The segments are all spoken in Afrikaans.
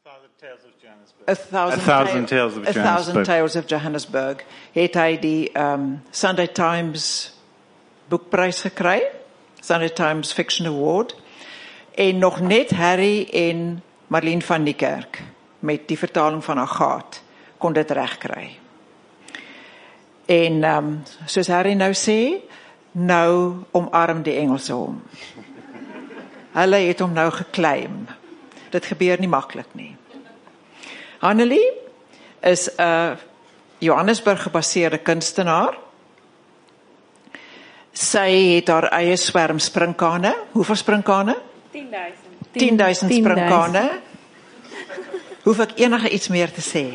A Thousand Tales of Johannesburg, het hy die Sunday Times boekprys gekry, Sunday Times Fiction Award, en nog net Harry en Marlene van Niekerk, met die vertaling van Agaat, kon dit regkry. En soos Harry nou sê, nou omarm die Engelse hom. Hulle het hom nou geclaim. Dit gebeur nie maklik nie. Annelie is 'n Johannesburg gebaseerde kunstenaar. Sy het haar eie swerm sprinkane. Hoeveel sprinkane? 10.000. 10.000 sprinkane. Hoef ek enige iets meer te sê?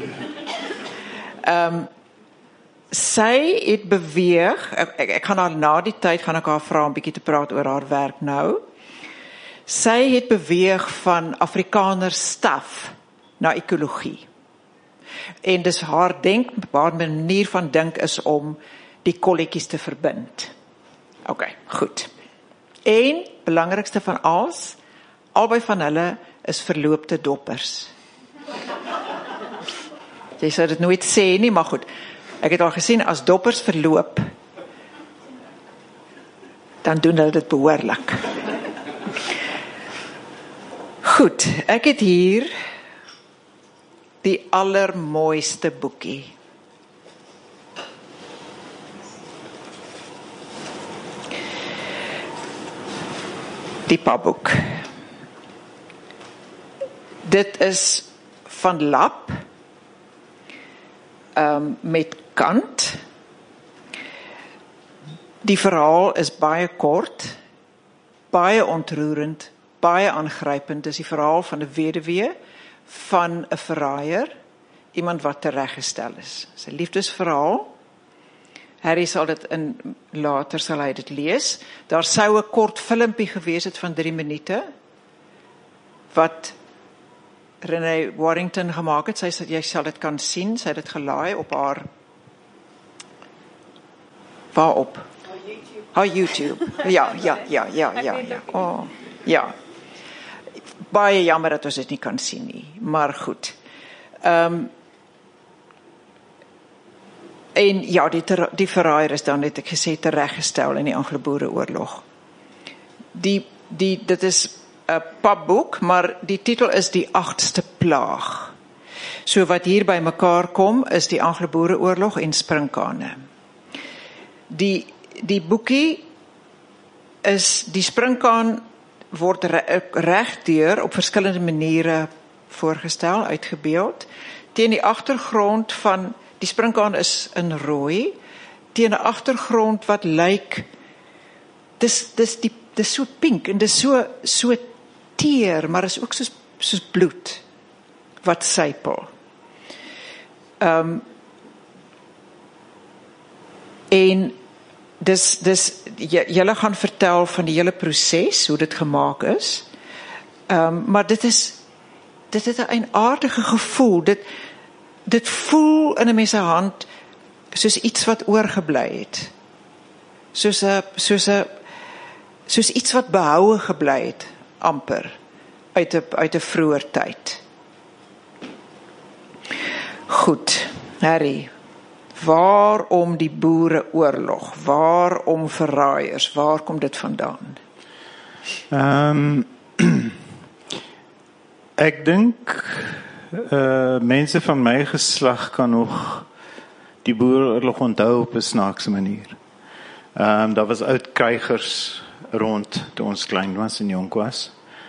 Sy het beweeg, ek gaan haar na die tyd, gaan ek haar vra 'n bietjie te praat oor haar werk nou. Sy het beweeg van Afrikaner staf na ekologie. En dis haar manier van dink is om die kolletjies te verbind. OK, goed. En, belangrikste van alles, albei van hulle is verloopte doppers. Jy sou dit nooit sê nie, maar goed. Ek het al gesien, as doppers verloop, dan doen hulle dit behoorlik. Goed, ek het hier die allermooiste boekie. Die papboek. Dit is van Lap, met kant. Die verhaal is baie kort, baie ontroerend, baie aangrypend. Dis die verhaal van 'n weduwee, van 'n verraaier, iemand wat tereggestel is. Sy liefdesverhaal. Harry sal dit later sal hy dit lees. Daar sou 'n kort filmpie gewees het van 3 minute, wat Renee Warrington gemaak het. Sy sê jy sal dit kan sien. Sy het dit gelaai op haar, waarop? Haar YouTube. Ja. Oh, ja. Baie jammer dat ons dit nie kan sien nie, maar goed. En ja, die verraaier is dan, het ek gesê, tereggestel in die Anglo-Boereoorlog. Dit is 'n papboek, maar die titel is Die 8ste Plaag. So wat hier by mekaar kom, is die Anglo-Boereoorlog en sprinkane. Die boekie is, die sprinkaan word regdeur op verskillende maniere voorgestel, uitgebeeld, teen die agtergrond van, die sprinkaan is in rooi, teen 'n agtergrond wat lyk, dis so pink, en dis so teer, maar is ook soos bloed, wat sypel. En julle gaan vertel van die hele proses, hoe dit gemaak is, maar dit het 'n eienaardige gevoel, dit voel in 'n mens se hand, soos iets wat oorgebly het, soos iets wat behoue gebly het, amper, uit 'n vroeër tyd. Goed, Harry, waarom die Boereoorlog? Waarom verraaiers? Waar kom dit vandaan? Ek dink mense van my geslag kan nog die Boereoorlog onthou op 'n snaakse manier. Daar was oud krygers rond toe ons klein was en jonk was.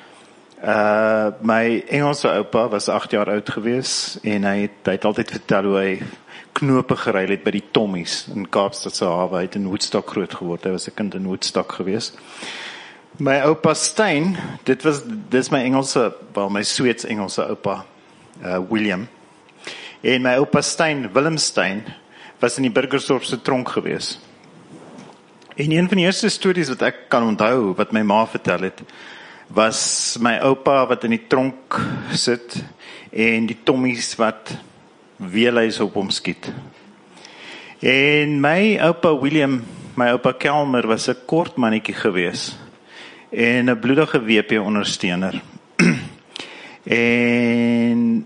My Engelse oupa was 8 jaar oud gewees en hy het altyd vertel hoe hy knope geruil het by die Tommies in Kaapstadse hawe. Hy het in Woodstock groot geword. Hy was 'n kind in Woodstock gewees. My oupa Stein, dis my Engelse, my Sweeds Engelse oupa, William. En my oupa Stein, Willem Stein, was in die Burgersdorpse tronk gewees. En een van die eerste stories wat ek kan onthou, wat my ma vertel het, was my oupa wat in die tronk sit en die Tommies wat weelhuis op hom skiet. En my oupa William, my oupa Kelmer, was 'n kort mannetjie gewees en 'n bloedige WP ondersteuner. En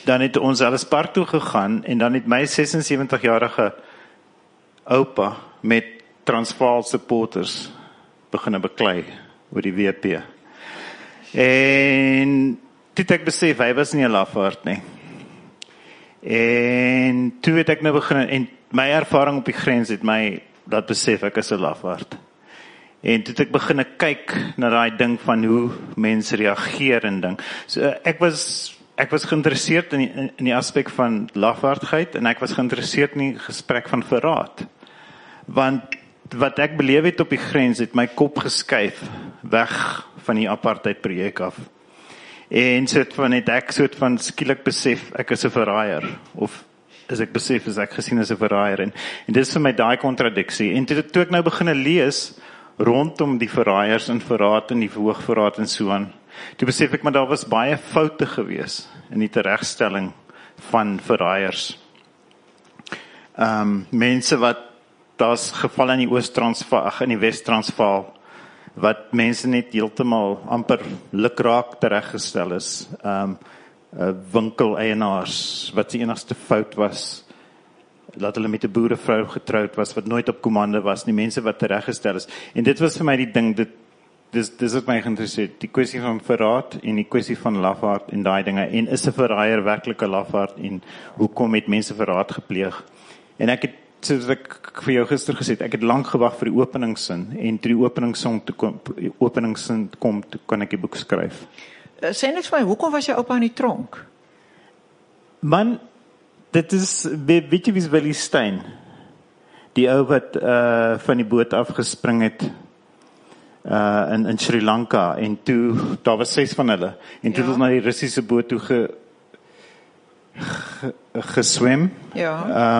dan het ons alles park toe gegaan, en dan het my 76-jarige oupa met Transvaal supporters beginne beklei oor die WP. En toe het ek besef, hy was nie 'n lafaard nie. En toe het ek nou begin, en my ervaring op die grens het my dat besef ek is 'n lafaard. En toe het ek begin kyk na daai ding van hoe mense reageer en ding. So ek was geïnteresseerd in die aspek van lafaardheid, en ek was geïnteresseerd in die gesprek van verraad. Want wat ek beleef het op die grens het my kop geskuif weg van die apartheid projek af. En het ek skielik besef ek is 'n verraaier, of is ek besef is ek gesien as 'n verraaier, en dit is vir my daai kontradiksie. En toe ek nou begin lees rondom die verraaiers en verraad en die hoogverraad en so aan, toe besef ek maar daar was baie foute gewees in die teregstelling van verraaiers. Mense wat daar's geval in die Oos-Transvaal, in die Wes-Transvaal, wat mense net heeltemal amper lukraak tereggestel is. Winkeleienaars, wat die enigste fout was, dat hulle met 'n boerevrou getroud was, wat nooit op kommande was, die mense wat tereggestel is. En dit was vir my die ding, dis wat my geïnteresseerd, die kwessie van verraad, en die kwessie van lafaard, en daai dinge, en is 'n verraaier werklik 'n lafaard, en hoekom het mense verraad gepleeg? En ek het, soos ek vir jou gister gesê het, ek het lank gewag vir die openingssin, en toe die openingssin kom, toe kan ek die boek skryf. Sê net vir my, hoekom was jou oupa in die tronk? Man, dit is, weet jy wie is Willie Stein? Die ou wat van die boot afgespring het in Sri Lanka, en toe, daar was 6 van hulle, en toe het na die Russiese boot toe geswem. Ja.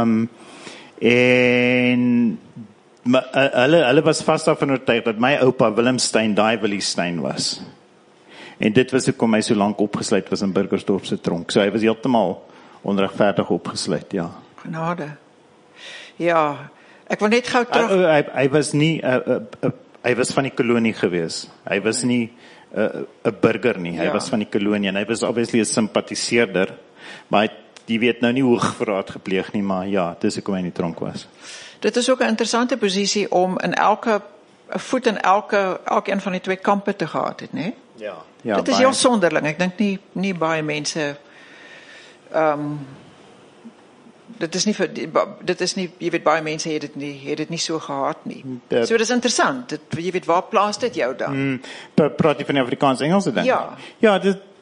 En hulle was vast daarvan oortuig dat my oupa Willem Stein daai Willie Stein was. En dit was hoekom hy so lank opgesluit was in Burgersdorp se tronk. So hy was heeltemal onregverdig opgesluit, ja. Genade. Ja, ek wil net gou terug. Hy was nie, hy was van die kolonie gewees. Hy was nie 'n burger nie. Hy was van die kolonie, en hy was obviously 'n sympatiseerder, maar die weet nou nie hoogverraad gepleeg nie, maar ja, dis hoekom hy in die tronk was. Dit is ook 'n interessante posisie om in 'n voet in elkeen van die twee kampe te gehad het, né? Ja, dit is heel sonderling. Ek dink nie baie mense dit is nie, jy weet, baie mense het dit nie so gehad nie. So dis interessant. Jy weet, waar plaas dit jou dan? Praat jy van die Afrikaans-Engelse ding? Ja,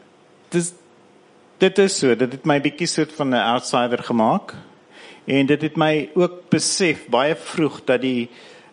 dit is so, dit het my bietjie soort van 'n outsider gemaak, en dit het my ook besef baie vroeg dat die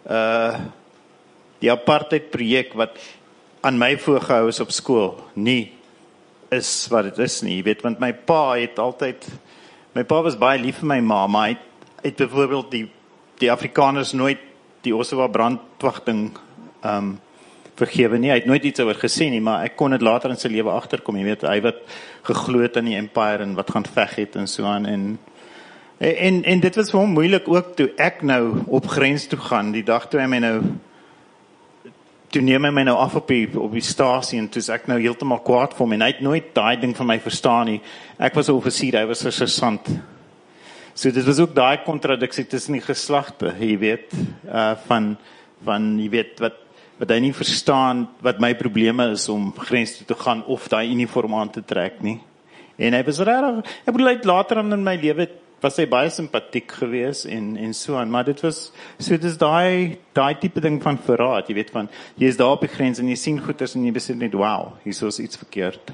apartheid projek wat aan my voorgehou is op skool nie is wat dit is nie, jy weet, want my pa was baie lief vir my ma, maar hy het byvoorbeeld die Afrikaners nooit die Ossewa brandwagting vergewe nie, hy het nooit iets oor gesê nie, maar ek kon dit later in sy lewe agterkom, jy weet, hy wat geglo het aan die empire en wat gaan veg het en so aan, en dit was vir hom moeilik ook toe ek nou op grens toe gaan, die dag toe hy my nou toe neem hy my nou af op die stasie, en toe is ek nou heeltemal kwaad vir hom, en hy het nooit daai ding van my verstaan nie. Ek was 'n offisier, hy was 'n sergeant. So dit was ook daai kontradiksie tussen die geslagte, jy weet, van jy weet, wat hy nie verstaan, wat my probleme is om grens toe te gaan, of daai uniform aan te trek nie. En hy was regtig, ek bedoel, later in my lewe, was hy baie simpatiek gewees, en so aan, maar dit was, so dit is daai tipe ding van verraad, jy weet, van, jy is daar op die grens, en jy sien goeders, en jy besef net, wow, hier is iets verkeerd.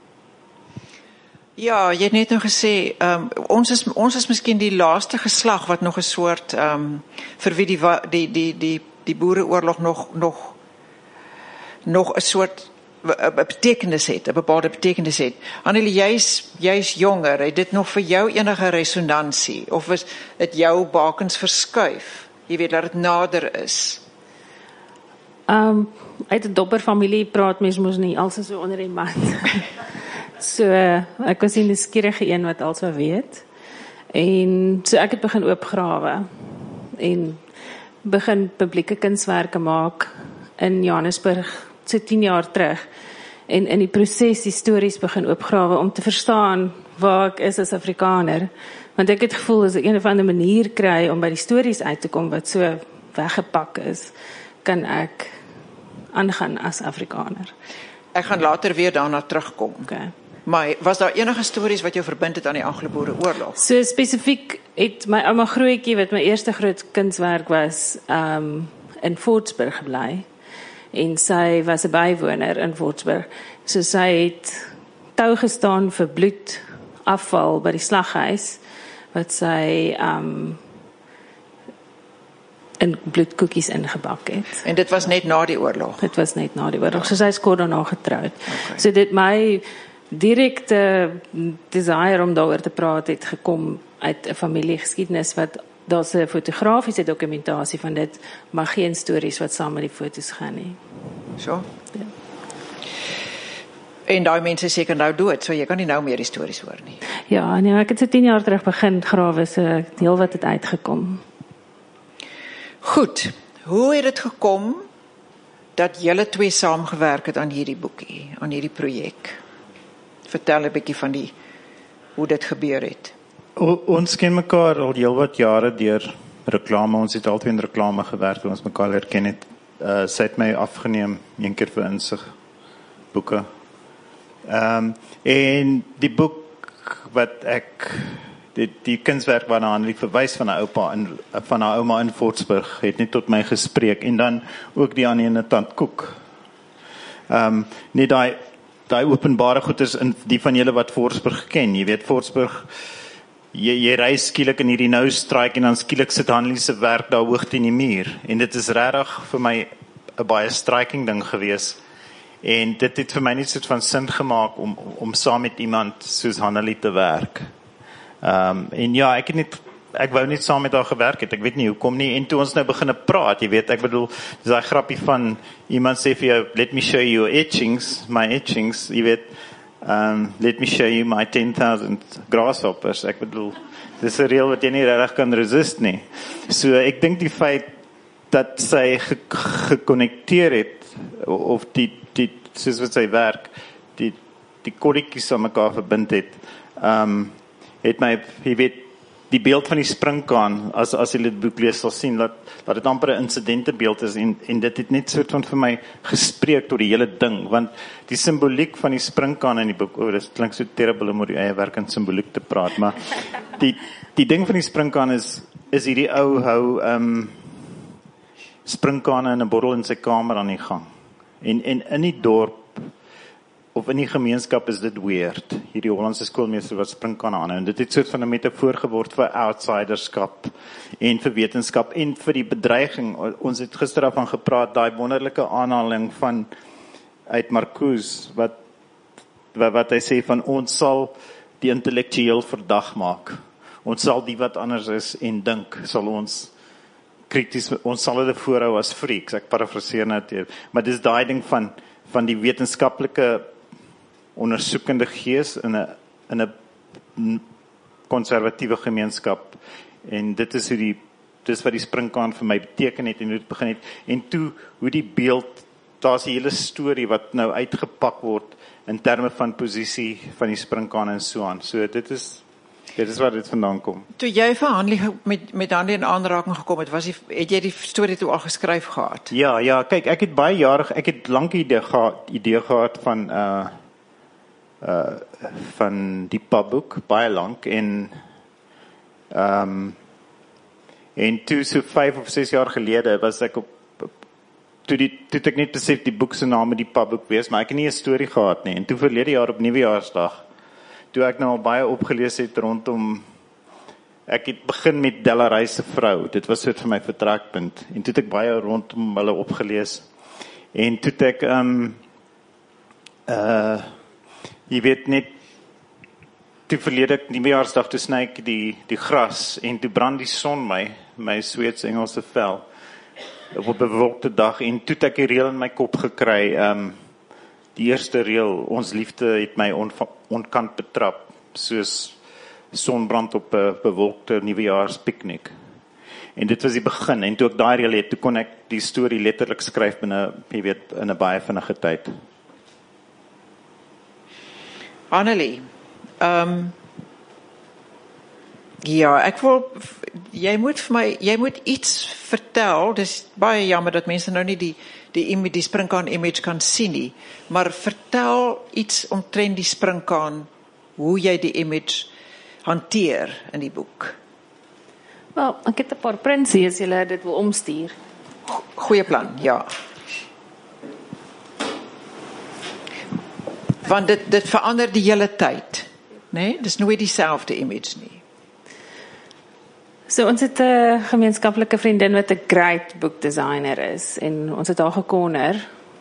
Ja, jy het net nou gesê, ons is miskien die laaste geslag, wat nog 'n soort, vir wie die boereoorlog nog 'n soort, 'n betekenis het, 'n bepaalde betekenis het. Annelie, jy's jonger, het dit nog vir jou enige resonansie, of is dit jou bakens verskuif? Jy weet dat dit nader is. Uit 'n dopper familie praat mens mos nie alsa so onder die mat. So ek was die nuuskierige een wat alsa weet. En so ek het begin oopgrawe en begin publieke kunswerke maak in Johannesburg so 10 jaar terug, en in die proses die stories begin oopgrawe om te verstaan waar ek is as Afrikaner. Want ek het gevoel as ek een of ander manier kry om by die stories uit te kom wat so weggepak is, kan ek aangaan as Afrikaner. Ek gaan later weer daarna terugkom. Okay. Maar was daar enige stories wat jou verbind het aan die Anglo-Boereoorlog? So spesifiek het my ouma Grootjie, wat my eerste groot kunswerk was, in Fortsburg gebly. En sy was 'n bywoner in Fortsburg. So sy het tou gestaan vir bloedafval by die slaghuis, wat sy in bloedkoekies ingebak het. En dit was net na die oorlog? Dit was net na die oorlog. So sy is kort daarna getroud. Okay. So dit my direkte desire om daaroor te praat het gekom uit 'n familiegeskiedenis wat daar's 'n fotografiese dokumentasie van dit, maar geen stories wat saam met die foto's gaan nie. So? Ja. En daai mense is seker nou dood, so jy kan nie nou meer die stories hoor nie. Ja, nee, ek het so 10 jaar terug begin grawe, so heel wat het uitgekom. Goed, hoe het dit gekom dat julle twee saamgewerk het aan hierdie boekie, aan hierdie projek? Vertel 'n bietjie van hoe dit gebeur het. Ons ken mekaar al heel wat jare deur reklame. Ons het altyd in reklame gewerk, ons mekaar leer ken het. Sy het my afgeneem een keer vir insig boeke. En die boek wat ek die kunswerk waarna Annelie verwys van haar ouma in Fortsburg het net tot my gespreek, en dan ook die ander tant Koek. Net daai openbare goeders in die van julle wat Fortsburg ken. Jy weet Fortsburg, jy ry skielik in hierdie nou straat en dan skielik sit Annelie se werk daar hoog teen die muur, en dit is regtig vir my 'n baie striking ding gewees. En dit het vir my net soort van sin gemaak om saam met iemand soos Annelie te werk. En ja, ek wou net saam met haar gewerk het, ek weet nie hoekom nie, en toe ons nou begin praat, jy weet, ek bedoel, dis daai grappie van, iemand sê vir jou, let me show you my etchings, jy weet, let me show you my 10,000 grasshoppers, ek bedoel, dis 'n reël wat jy nie regtig kan resist nie. So ek dink die feit dat sy gekonnekteer het, of die soos wat sy werk, die kolletjies aan mekaar verbind het, het my, jy weet, die beeld van die springkaan, as jy dit boek lees, sal sien, dat dit amper 'n incidentebeeld is, en dit het net soort van vir my gespreek tot die hele ding, want die simboliek van die springkaan in die boek, dit klink so terrible om oor die eie werk in simboliek te praat, maar die ding van die springkaan is hierdie hou springkane in 'n bottel in sy kamer aan die gang, en in die dorp, of in die gemeenskap is dit weird, hierdie Hollandse skoolmeester wat springkane aan, en dit het soort van 'n metafoor geword vir outsiderskap, en vir wetenskap, en vir die bedreiging. Ons het gister daarvan gepraat, daai wonderlike aanhaling van, uit Marcuse, wat hy sê van, ons sal die intellektueel verdag maak, ons sal die wat anders is en dink, sal ons krities, ons sal dit voorhou as freaks, ek parafraseer net, maar dis daai ding van die wetenskaplike ondersoekende gees in 'n konservatiewe gemeenskap, en dit is wat die springkaan vir my beteken het, en hoe dit begin het, en toe, hoe die beeld, daar's 'n hele storie wat nou uitgepak word, in terme van posisie van die springkaan en so aan, so dit is waar dit vandaan kom. Toe jy vir Annelie met Annelie in aanraking gekom het, het jy die storie toe al geskryf gehad? Ja, kyk, ek het lank idee gehad van die pubboek, baie lank, en toe so 5 of 6 jaar gelede was ek toe het ek net besef die boek se naam die pubboek wees, maar ek het nie 'n storie gehad nie, en toe verlede jaar op Nuwejaarsdag, toe ek nou al baie opgelees het rondom, ek het begin met Delarey se vrou, dit was soort vir my vertrekpunt, en toe het ek baie rondom hulle opgelees, en toe het ek, jy weet net, toe verlede ek Nuwejaarsdag, toe sny ek die gras, en toe brand die son my Sweedse Engelse vel, op 'n bewolkte dag, en toe het ek die reël in my kop gekry, die eerste reël, ons liefde het my onkant betrap, soos sonbrand op 'n bewolkte Nuwejaarspiknik. En dit was die begin, en toe ek daai reël het, toe kon ek die storie letterlik skryf binne, jy weet, in 'n baie vinnige tyd. Annelie, Ja, jy moet iets vertel. Dis baie jammer dat mense nou nie die sprinkaan image kan sien nie, maar vertel iets omtrent die sprinkaan, hoe jy die image hanteer in die boek. Wel, ek het 'n paar prints hier as julle dit wil omstuur. Goeie plan, ja. Want dit verander die hele tyd, né? Dis nooit dieselfde image nie. So ons het 'n gemeenskaplike vriendin wat 'n great boekdesigner is en ons het haar gekorner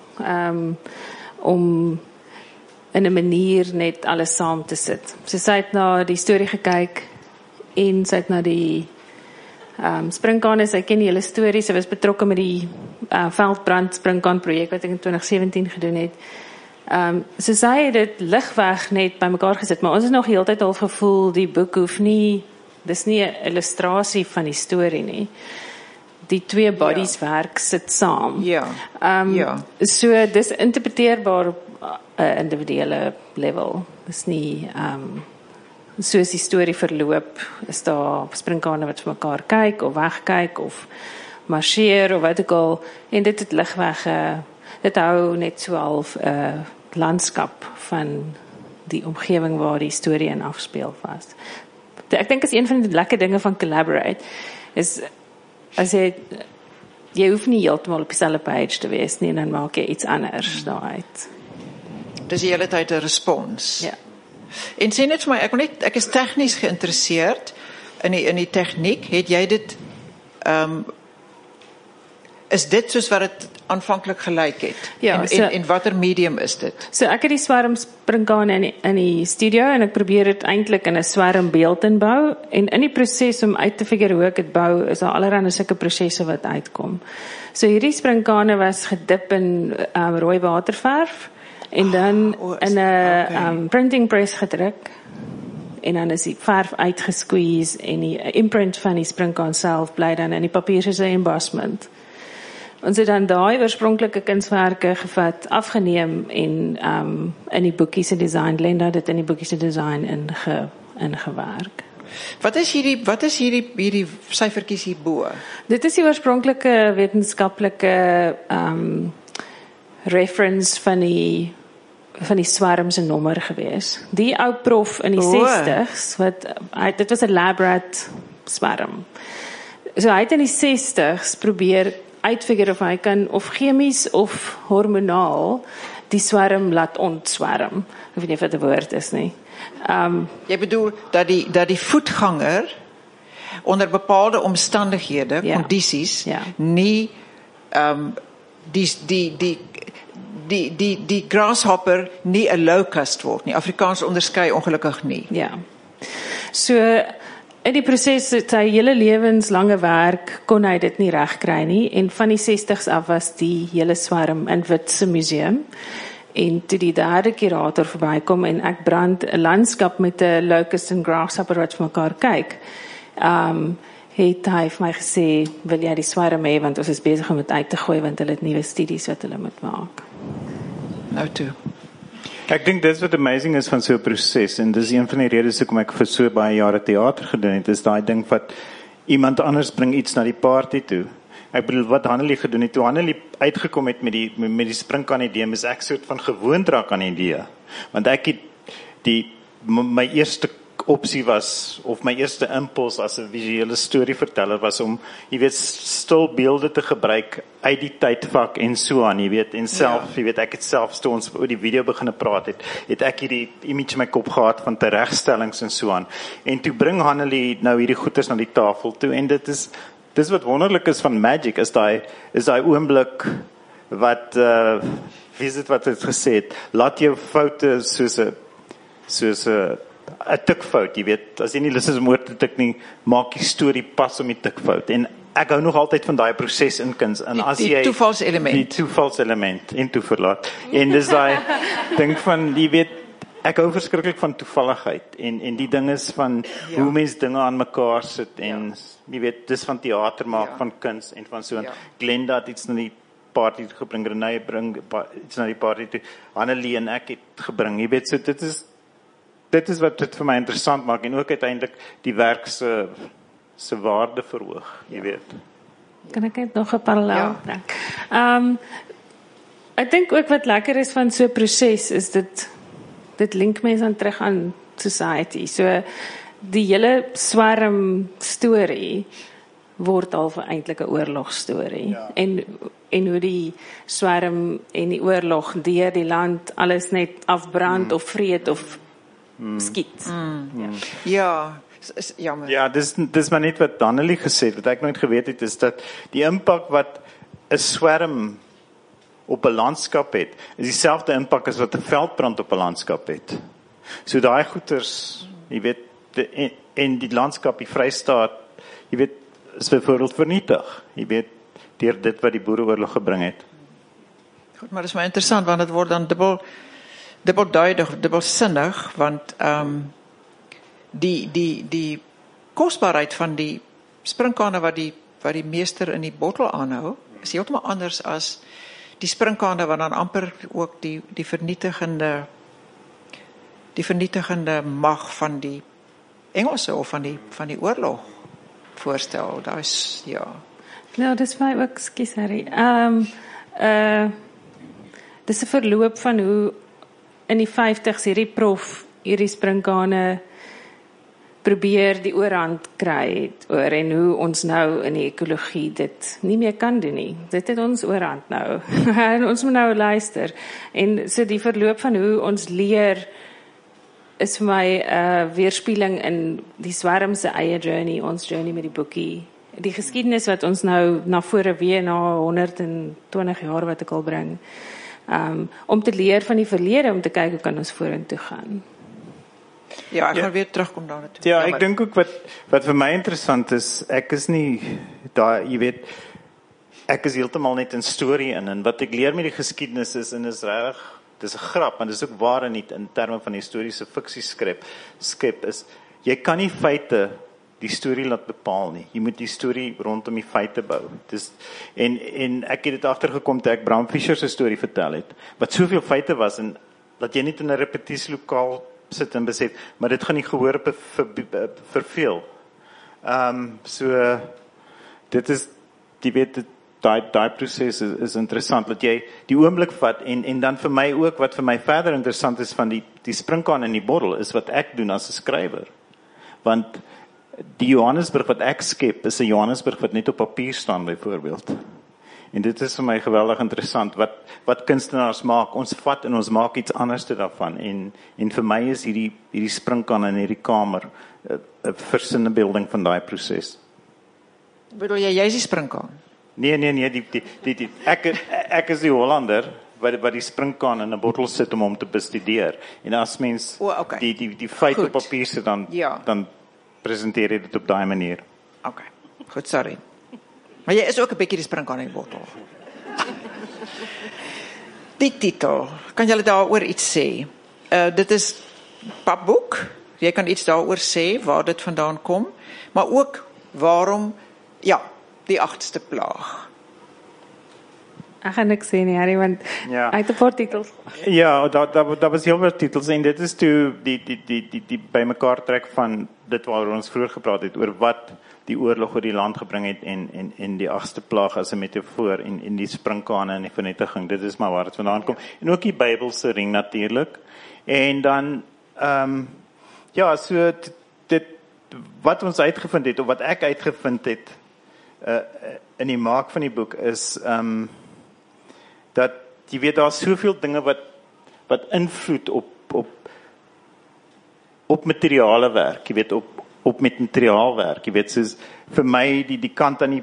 om in 'n manier net alles saam te sit. So sy het na die storie gekyk en sy het na die springkane, sy ken die hele storie, sy was betrokke met die veldbrand springkaan projek wat ek in 2017 gedoen het. So sy het dit ligweg net bymekaar gesit, maar ons het nog heeltyd al gevoel die boek hoef nie, dis nie 'n illustrasie van die storie nie. Die twee bodies werk sit saam. Ja. So dis interpreteerbaar op 'n individuele level. Dis nie soos die storie verloop, is daar springkane wat vir mekaar kyk of wegkyk of marcheer of wat ook al, en dit het ligweg dit hou net so half 'n landskap van die omgewing waar die storie in afspeel was. Ek dink is een van die lekker dinge van collaborate is as jy hoef nie heeltemal op dieselfde page te wees nie, en dan maak jy iets anders daaruit. Dis die hele tyd 'n respons. Ja. En sê net vir my, ek is tegnies geïnteresseerd in die tegniek. Het jy dit is dit soos wat dit aanvanklik gelyk het? Ja, en watter medium is dit? So ek het die swerm springkane in die studio en ek probeer dit eintlik in 'n swerm beeld inbou, en in die proses om uit te figure hoe ek dit bou, is daar allerlei sulke prosesse wat uitkom. So hierdie springkane was gedip in rooi waterverf en dan in 'n printing press gedruk, en dan is die verf uitgesqueeze en die imprint van die springkaan self bly dan in die papier soos 'n embossment. Ons het dan daai oorspronklike kunswerke gevat, afgeneem en in die boekie se design, Glenda dit in die boekie se design ingewerk. Wat is hierdie syfertjies hierbo? Dit is die oorspronklike wetenskaplike reference van die swerm se nommer gewees. Die ou prof in die 60s dit was 'n lab rat swerm. So hy het in die 60s probeer uitfigure of hy kan of chemies of hormonaal die swerm laat ontswerm. Ek weet nie of dit 'n woord is nie. Jy bedoel dat die voetganger onder bepaalde omstandighede, kondisies, nie die grasshopper nie 'n locust word nie. Afrikaans onderskei ongelukkig nie. Ja. So in die proses het sy hele lewenslange werk kon hy dit nie regkry nie, en van die 60s af was die hele swerm in Witse museum, en toe die derde kurator verbykom en ek brand 'n landskap met 'n locust en grasshopper wat vir mekaar kyk, het hy vir my gesê, wil jy die swerm hê, want ons is besig om dit uit te gooi, want hulle het nuwe studies wat hulle moet maak. Nou toe. Ek dink dis wat amazing is van so 'n proses, en dis een van die redes hoekom ek vir so baie jare teater gedoen het, is daai ding wat iemand anders bring iets na die party toe. Ek bedoel wat Hannelie gedoen het, toe Hannelie uitgekom het met die springkaan idee, is ek soort van gewoond raak aan die idee. Want ek het my eerste opsie was, of my eerste impuls as 'n visuele storieverteller was om, jy weet, stil beelde te gebruik uit die tydvak en so aan, jy weet, en self, jy weet, ek het self, toe ons oor die video begin praat het ek hierdie image in my kop gehad van teregstellings en so aan. En toe bring Hannelie nou hierdie goeders na die tafel toe, en dis wat wonderlik is van Magic, is daai oomblik wat, wie is dit wat het gesê het, laat jou foute soos 'n tikfout, jy weet, as jy nie lus is om oor te tik nie, maak die storie pas om die tikfout, en ek hou nog altyd van daai proses in kuns, en as jy die toevalselement en toeverlaat, en dis daai ding van, jy weet, ek hou verskriklik van toevalligheid, en die ding is van hoe mens dinge aan mekaar sit, en jy weet, dis van theater maak, van kuns, en van so, Glenda het iets na die party gebring, Renée bring iets na die party toe, Hannelie en ek het gebring, jy weet, so dit is dit is wat dit vir my interessant maak en ook uiteindelik die werk se waarde verhoog, jy weet. Kan ek net nog 'n parallel Ja. trek? Ek dink ook wat lekker is van so 'n proses is dit link mense dan terug aan society. So die hele swerm storie word al eintlik 'n oorlogstorie. Ja. En hoe die swerm en die oorlog deur die land alles net afbrand of vreet of skiet. Ja, is jammer. Ja, dis maar net wat Danneli gesê het, wat ek nooit geweet het, is dat die impak wat 'n swerm op 'n landskap het, is dieselfde impak as wat 'n veldbrand op 'n landskap het. So daai goeters, jy weet, en die landskap, die Vrystaat, jy weet, is byvoorbeeld vernietig, jy weet, deur dit wat die Boereoorlog gebring het. Goed, maar dit is maar interessant, want het word dan dubbelduidig, dubbelsinnig, want die kosbaarheid van die sprinkane wat die meester in die bottel aanhou, is heeltemal anders as die sprinkane wat dan amper ook die vernietigende mag van die Engelse of van die oorlog voorstel. Daar is ja. Nou, dis my ook, skus Harry. Dis 'n verloop van hoe in die 50s hierdie sprinkane probeer die oorhand kry het oor en hoe ons nou in die ekologie dit nie meer kan doen nie. Dit het ons oorhand nou. En ons moet nou luister. En so die verloop van hoe ons leer is vir my 'n weerspieëling in die swerm se eie journey, ons journey met die boekie. Die geskiedenis wat ons nou na vore weer na 120 jaar wat ek al bring. Om te leer van die verlede, om te kyk hoe kan ons vorentoe gaan. Ja, ek gaan weer terugkom daarna toe. Ja, ek dink ook wat vir my interessant is, ek is nie daar, jy weet, ek is heeltemal net in storie in, en wat ek leer met die geskiedenis is, en is regtig, dis 'n grap, en dis ook waar en nie in terme van historiese fiksie skep is, jy kan nie feite die storie laat bepaal nie. Jy moet die storie rondom die feite bou. Dis en ek het dit agtergekom toe ek Bram Fischer se storie vertel het, wat soveel feite was en dat jy net in 'n repetisielokaal sit en besef, maar dit gaan nie gehoor verveel. So dit is jy weet daai proses is interessant dat jy die oomblik vat en dan vir my ook wat vir my verder interessant is van die sprinkaan in die bottel is wat ek doen as 'n skrywer. Want die Johannesburg wat ek skep is 'n Johannesburg wat net op papier staan byvoorbeeld. En dit is vir my geweldig interessant wat kunstenaars maak. Ons vat en ons maak iets anders daarvan en vir my is hierdie sprinkaan in hierdie kamer 'n versinnebeelding van daai proses. Bedoel jy is die sprinkaan? Nee, ek is die Hollander wat die sprinkaan in 'n bottel sit om hom te bestudeer. En as mens okay. die feit op papier sit dan presenteer jy dit op daai manier. Okay. Goed, sorry. Maar jy is ook 'n bietjie die sprinkaan in die bottel. Die titel, kan julle daaroor iets sê? Dit is papboek. Jy kan iets daaroor sê waar dit vandaan kom, maar ook waarom die 8ste plaag. Ek gaan niks sê nie, Harry, want hy het 'n paar titels. Ja, daar was heel veel titels en dit is toe die bymekaar trek van dit waaroor ons vroeër gepraat het oor wat die oorlog oor die land gebring het en die 8ste plaag as 'n metafoor en die sprinkane en die vernietiging. Dit is maar waar dit vandaan kom. En ook die Bybelse ring natuurlik. En dan so dit wat ons uitgevind het of wat ek uitgevind het in die maak van die boek is dat jy weet daar's soveel dinge wat invloed op materiale werk, jy weet op met materiaalwerk, jy weet soos vir my die kant aan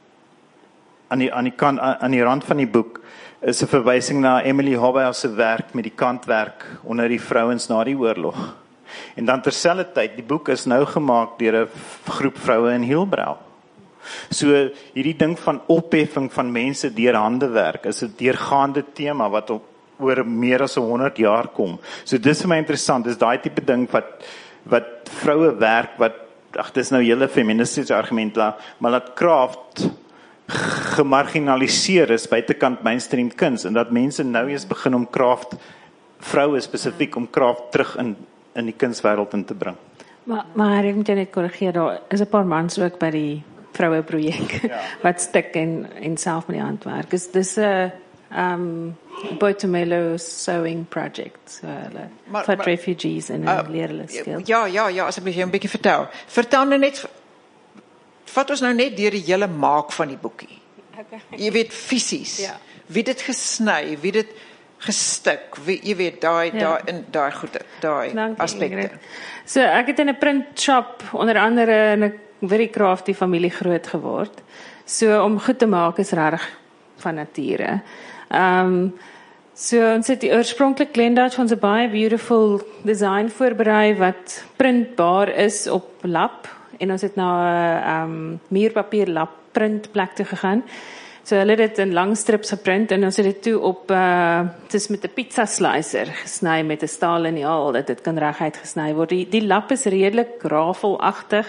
die rand van die boek is 'n verwysing na Emily Hobhouse se werk met die kantwerk onder die vrouens na die oorlog. En dan terselfdertyd die boek is nou gemaak deur 'n groep vroue in Hielbrau. So hierdie ding van opheffing van mense deur handewerk is 'n deurgaande tema wat oor meer as 100 jaar kom. So dis vir my interessant, dis daai tipe ding wat vroue werk dis nou hele feministiese argument maar dat craft gemarginaliseer is buitekant mainstream kuns en dat mense nou eens begin om craft vroue spesifiek om craft terug in in die kunswêreld in te bring. Maar ek moet jou net korrigeer, daar is 'n paar mans ook by die vroue projek wat stik en self met die hand werk. Dis 'n Boitumelo sewing project, so vir refugees en leer hulle skill. Ja, asseblief jy 'n bietjie vertel. Vertel nou net, vat ons nou net deur die hele maak van die boekie. Okay. Jy weet fisies. Ja. Wie dit gesny, wie dit gestik, wie jy weet daai goede, daai aspekte. So ek het in 'n print shop onder andere in 'n very crafty familie groot geword. So om goed te maak is regtig van nature. So ons het die oorspronklik Glenda het ons 'n baie beautiful design voorberei wat printbaar is op lap en ons het na 'n muurpapier lap printplek toe gegaan. So hulle het dit in lang strips geprint en ons het dit toe op dis met 'n pizza slicer gesny met 'n staaliniaal dat dit kan reguit gesny word. Die lap is redelik rafelagtig.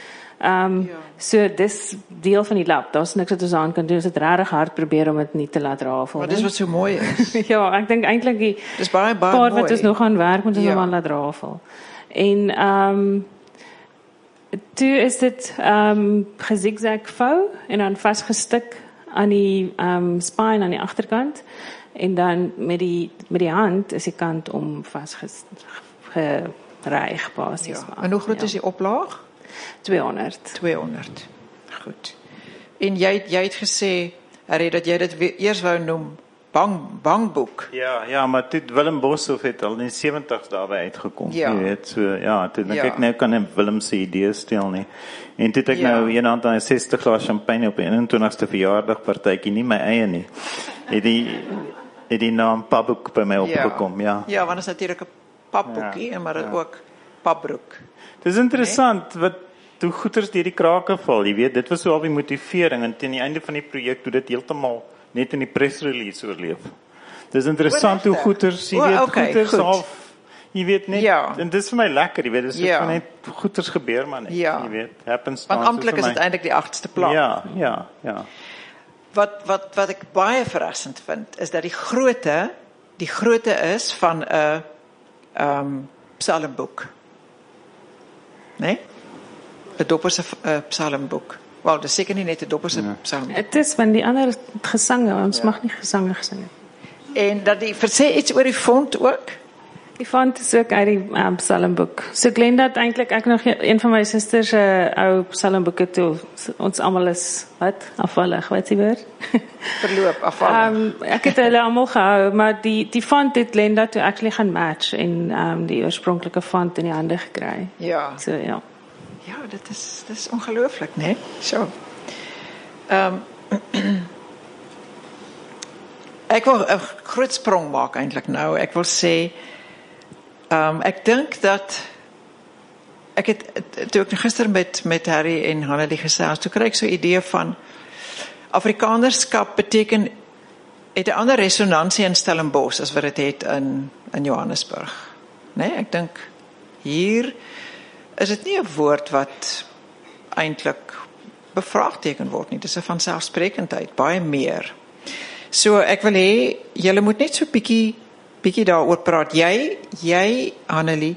So dis deel van die lap. Daar's niks wat ons aan kan doen. Ons het regtig hard probeer om dit nie te laat rafel nie. Maar dis wat so mooi is. Ja, ek dink eintlik die dis baie paar mooi. Wat ons nog gaan werk moet ons nog aan laat rafel. En toe is dit gezigzag vou en dan vasgestik aan die spine aan die agterkant en dan met die hand is die kant om vasgeryg basies. Ja. En hoe groot is die oplaag? 200. Goed. En jy het gesê, Harry, dat jy dit eers wou noem bangboek. Ja, maar toe Willem Boshoff het al in die 70s daarby uitgekom. Ja. Jy weet, so toe dink ek nou kan Willem se idee steel nie. En toe het ek nou eendag aan 'n 60 glas champagne op 'n 21ste verjaardag partytjie, nie my eie nie. Het die naam Papboek by my opgekom, ja. Ja, want dit is natuurlik 'n papboekie, maar dit ook papbroek. Dis interessant hoe goeters deur die krake val, jy weet, dit was so al die motivering en teen die einde van die projek toe dit heeltemal net in die press release oorleef. Dis interessant hoe goeters, jy weet, goeters half, jy weet net, en dis vir my lekker, jy weet, dis net goeters gebeur maar net, jy weet, happens. Want amptelik is dit eintlik die 8ste plan. Ja. Wat ek baie verrassend vind, is dat die grootte is van 'n psalmboek. Nee? 'n Dopperse psalmboek. Wel, dis seker nie net 'n Dopperse psalmboek. Dit is van die ander gesange, ons mag nie gesange gesing het. En dat die versê iets oor die font ook? Die font is ook uit die psalmboek. So Glenda het eintlik ek nog een van my susters se ou psalmboeke toe. Ons almal is afvallig, wat is die woord? Verloop, afvallig. Ek het hulle almal gehou, maar die font het Glenda toe actually gaan match en die oorspronklike font in die hande gekry. Ja. So ja. Ja, dit is ongelooflik, né? So. Ek wil 'n groot sprong maak eintlik nou. Ek wil sê ek dink dat ek het toe ek gister met Harry en Hanelie gesels, toe kry ek so 'n idee van Afrikanerskap beteken het 'n ander resonansie in Stellenbosch as wat dit het in Johannesburg. Nee, ek dink hier is dit nie 'n woord wat eintlik bevraagteken word nie. Dit is 'n vanselfsprekendheid, baie meer. So ek wil hê julle moet net so bietjie daaroor praat. Jy Hanelie,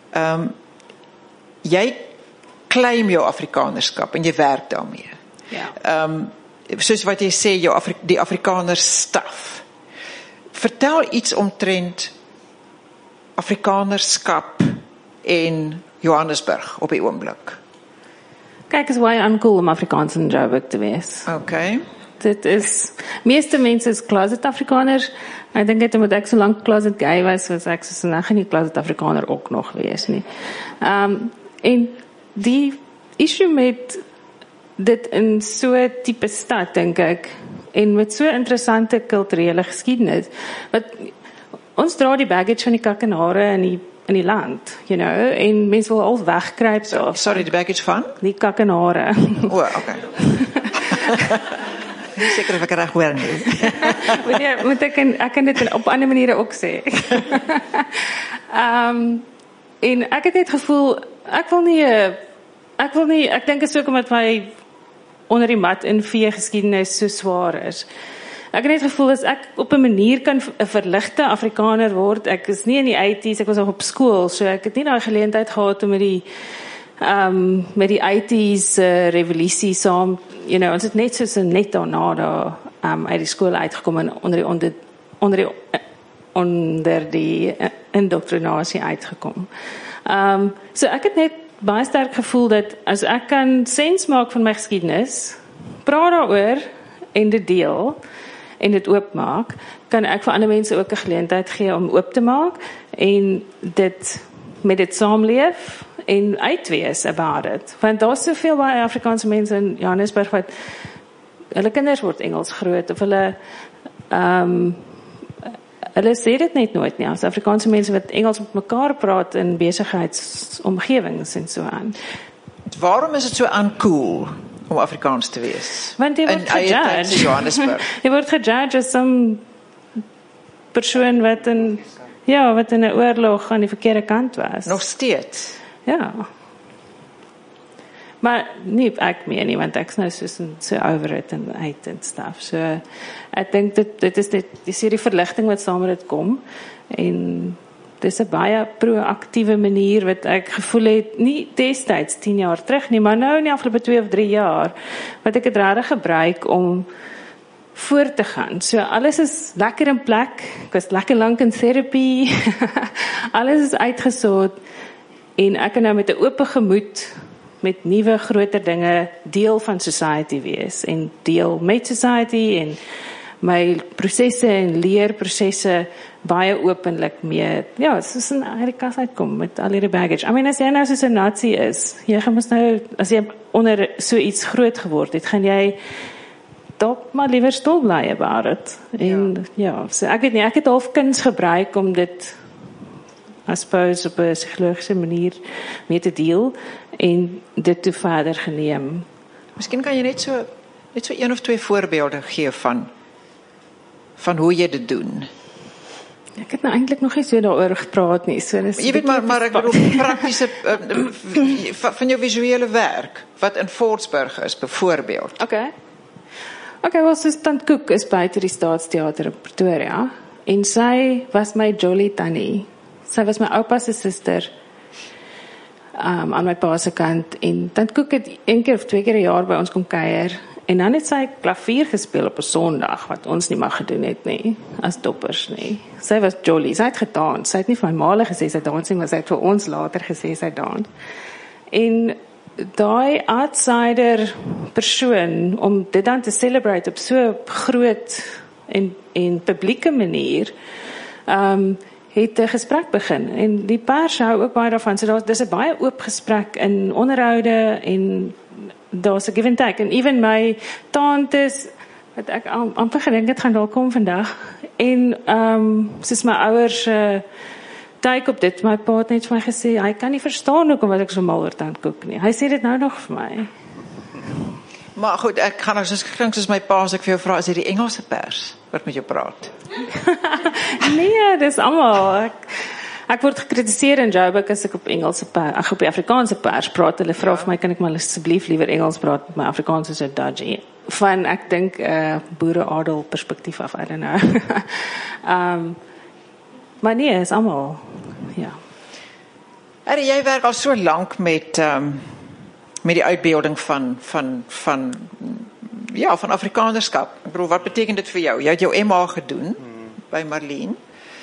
jy claim jou Afrikanerskap en jy werk daarmee. Ja. Soos wat jy sê, die Afrikaner staf. Vertel iets omtrent Afrikanerskap en Johannesburg op die oomblik. Kyk, is baie uncool om Afrikaans in Joburg te wees. Okay. Dit is, meeste mense is closet Afrikaners. Ek dink dit moet ek so lank closet gay was, soos ek soos nou gaan nie closet Afrikaner ook nog wees nie. En die issue met dit in so tipe stad, dink ek, en met so interessante kulturele geskiedenis, wat ons dra die baggage van die kak en hare in die land, you know, en mense wil al wegkruip. Sorry, die baggage van? Die kak en hare. Okay. Nie seker of ek reg hoor nie. Moet ek kan dit op ander maniere ook sê. En ek het net gevoel, ek dink dit is ook omdat my onder die mat in vee geskiedenis so swaar is. ek het net gevoel as ek op 'n manier kan 'n verligte Afrikaner word, ek is nie in die 80s, ek was nog op skool, so ek het nie daai geleentheid gehad om met die 80s revolusie saam, ons het net soos net daarna daar uit die skool uitgekom en onder die indoctrinasie uitgekom. So ek het net baie sterk gevoel dat as ek kan sens maak van my geskiedenis, praat daaroor en dit deel en dit oopmaak, kan ek vir ander mense ook 'n geleentheid gee om oop te maak en met dit saamleef en uitwees about it. Want daar's soveel baie Afrikaanse mense in Johannesburg wat hulle kinders word Engels groot of hulle sê dit net nooit nie. As Afrikaanse mense wat Engels met mekaar praat in besigheidsomgewings en so aan. Waarom is dit so uncool om Afrikaans te wees? Want jy word gejudged. Johannesburg. Jy word gejudged as some persoon wat in 'n oorlog aan die verkeerde kant was. Nog steeds. Ja. Maar nie ek meer nie, want ek's nou so over it en uit en stuff. So ek dink dit is die verligting wat saam met dit kom en dis 'n baie proaktiewe manier wat ek gevoel het nie destyds 10 jaar terug nie, maar nou in die afgelope 2 of 3 jaar wat ek dit regtig gebruik om voor te gaan. So alles is lekker in plek. Ek was lekker lank in terapie. Alles is uitgesoort en ek kan nou met 'n oop gemoed met nuwe groter dinge deel van society wees en deel met society en my prosesse en leerprosesse baie openlik mee. Ja, soos in die kas uitkom met al hierdie baggage. I mean, as jy nou soos 'n nasie is, jy gaan mos nou, as jy onder so iets groot geword het, gaan jy dalk maar liewer stil bly about it. En so ek weet nie, ek het half kuns gebruik om dit I suppose op 'n psigologiese manier mee te deel en dit te verder geneem. Miskien kan jy net so 1 of 2 voorbeelde gee van hoe jy dit doen. Ek het nou eintlik nog nie so daaroor gepraat nie. So dis jy weet maar ek bedoel praktiese van jou visuele werk wat in Fortsburg is byvoorbeeld. Okay, wel so Tant Koek is buite die Staatsteater in Pretoria en sy was my Jolly Tannie. Sy was my oupa se suster aan my pa se kant en Tant Koek het 1 keer of 2 keer 'n jaar by ons kom kuier en dan het sy klavier gespeel op 'n Sondag wat ons nie mag gedoen het nie as doppers nie. Sy was Jolly, sy het gedans. Sy het nie vir my maale gesê sy dans nie, maar sy het vir ons later gesê sy dans. En daai outsider persoon om dit dan te celebrate op so groot en publieke manier het 'n gesprek begin en die pers hou ook baie daarvan. So dis 'n baie oop gesprek in onderhoude en daar's 'n give and take en even my tantes wat ek amper gedink het gaan daar kom vandag en soos my ouers take op dit, my pa het net vir my gesê hy kan nie verstaan hoekom wat ek so mal oor Tant Koek nie. Hy sê dit nou nog vir my. Maar goed, ek gaan nou soos klink soos my pa as ek vir jou vra, is dit die Engelse pers wat met jou praat? Nee, dis almal. Ek word gekritiseer in Joburg as ek op Engelse pers, op die Afrikaanse pers praat. Hulle vra vir my, kan ek maar asseblief liewer Engels praat, met my Afrikaans is so dodgy. Van, ek dink, boereadel perspektief af, I don't know. Maar nee, is almal, ja. Jy werk al so lank met die uitbeelding van Afrikanerskap. Ek bedoel, wat beteken dit vir jou? Jy het jou MA gedoen by Marlene.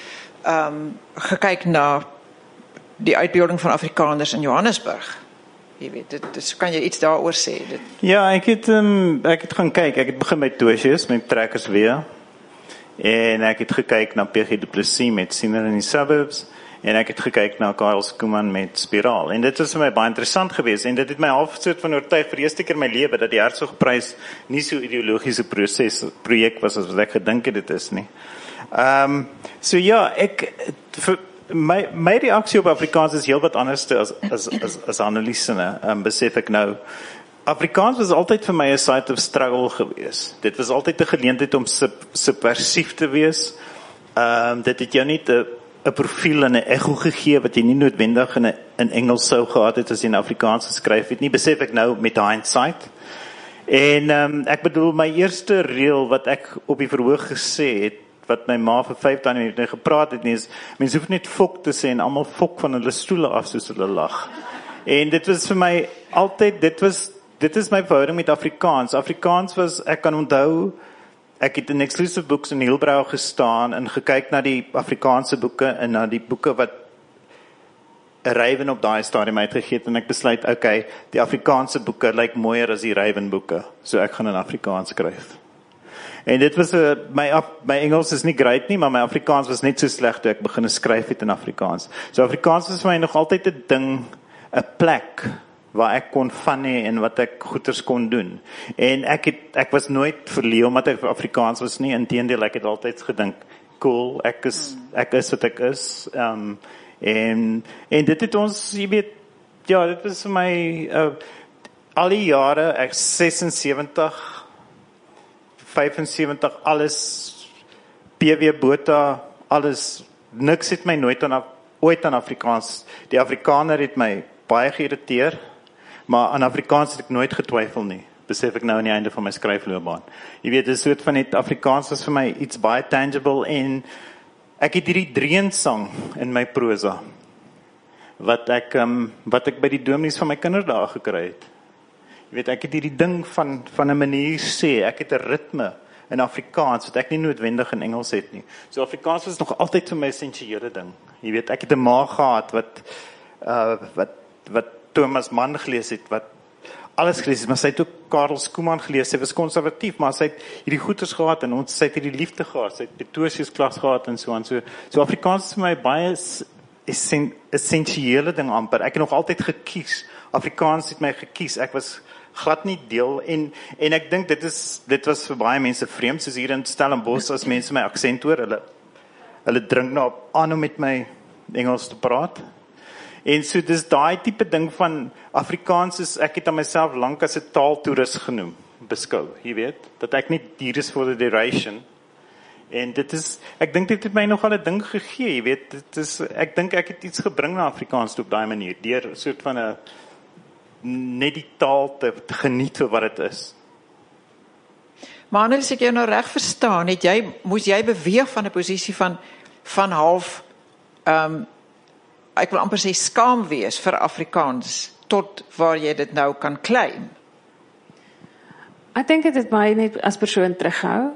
Gekyk na die uitbeelding van Afrikaners in Johannesburg. Jy weet, dit kan jy iets daaroor sê? Ja, ek het gaan kyk. Ek het begin met Toosius, met Trekkers Weer. En ek het gekyk na PG Du Plessis met Siener in die Suburbs. En ek het gekyk na Karel Skuman met Spiraal. En dit was vir my baie interessant geweest. En dit het my half soort van oortuig vir die eerste keer in my lewe dat die Hertzogprys nie so ideologiese projek was as wat ek gedink het dit is nie. So ja, my reaksie op Afrikaans is heel wat anders as Anneliesine, besef ek nou. Afrikaans was altyd vir my 'n site of struggle gewees. Dit was altyd 'n geleentheid om subversief te wees. Dit het jou nie 'n profiel en 'n ego gegee wat jy nie noodwendig in Engels sou gehad het as jy in Afrikaans geskryf het nie, besef ek nou met hindsight. En ek bedoel my eerste reël wat ek op die verhoog gesê het, wat my ma vir 5 dae nie gepraat het nie, is mense hoef net fok te sê en almal fok van hulle stoele af soos hulle lag. En dit was vir my altyd, dit is my verhouding met Afrikaans. Afrikaans was, ek kan onthou, ek het in Exclusive Books in Hielbrau gestaan en gekyk na die Afrikaanse boeke en na die boeke wat 'n Raven op daai stadium uitgegee het en ek besluit, okay, die Afrikaanse boeke lyk mooier as die Raven boeke, so ek gaan in Afrikaans skryf. En dit was my Engels is nie great nie, maar my Afrikaans was net so sleg toe ek begin skryf het in Afrikaans. So Afrikaans was vir my nog altyd 'n ding, 'n plek waar ek kon van hê en wat ek goeders kon doen. En ek was nooit verleë omdat ek Afrikaans was nie, inteendeel ek het altyd gedink, cool, ek is wat ek is. En dit het ons, jy weet, ja, dit was vir my al die jare, ek 76, 75, alles, PW Botha, alles, niks het my ooit aan Afrikaans, die Afrikaner het my baie geïrriteer, maar aan Afrikaans het ek nooit getwyfel nie, besef ek nou aan die einde van my skryfloopbaan. Jy weet, dit is soort van net, Afrikaans was vir my iets baie tangible, en ek het hierdie dreensang in my prosa, wat ek by die dominees van my kinderdae gekry het. Jy weet, ek het hierdie ding van 'n manier sê, ek het 'n ritme in Afrikaans, wat ek nie noodwendig in Engels het nie. So Afrikaans was nog altyd vir my essensiële ding. Jy weet, ek het 'n ma gehad, wat Thomas Mann gelees het, wat alles gelees het, maar sy het ook Karel Skuman gelees, sy was konservatief, maar sy het hierdie goeders gehad, en sy het hierdie liefde gehad, sy het Petrosius klas gehad, en so aan. So Afrikaans is vir my baie essensiële ding amper. Ek het nog altyd gekies, Afrikaans het my gekies, ek was glad nie deel, en ek dink dit was vir baie mense vreemd, soos hier in Stellenbosch, as mense my aksent hoor, hulle drink nou aan om met my Engels te praat. En so dis daai tipe ding van Afrikaans is, ek het aan myself lank as 'n taaltoerist beskou, jy weet, dat ek nie hier is for the duration. En ek dink dit het my nogal 'n ding gegee, jy weet, ek dink ek het iets gebring na Afrikaans toe op daai manier, deur 'n soort van net die taal te geniet vir wat dit is. Maar Annelies, as ek jou nou reg verstaan, moes jy beweeg van 'n posisie van half, ek wil amper sê skaam wees vir Afrikaans, tot waar jy dit nou kan claim? Ek dink dit het my net as persoon terughou.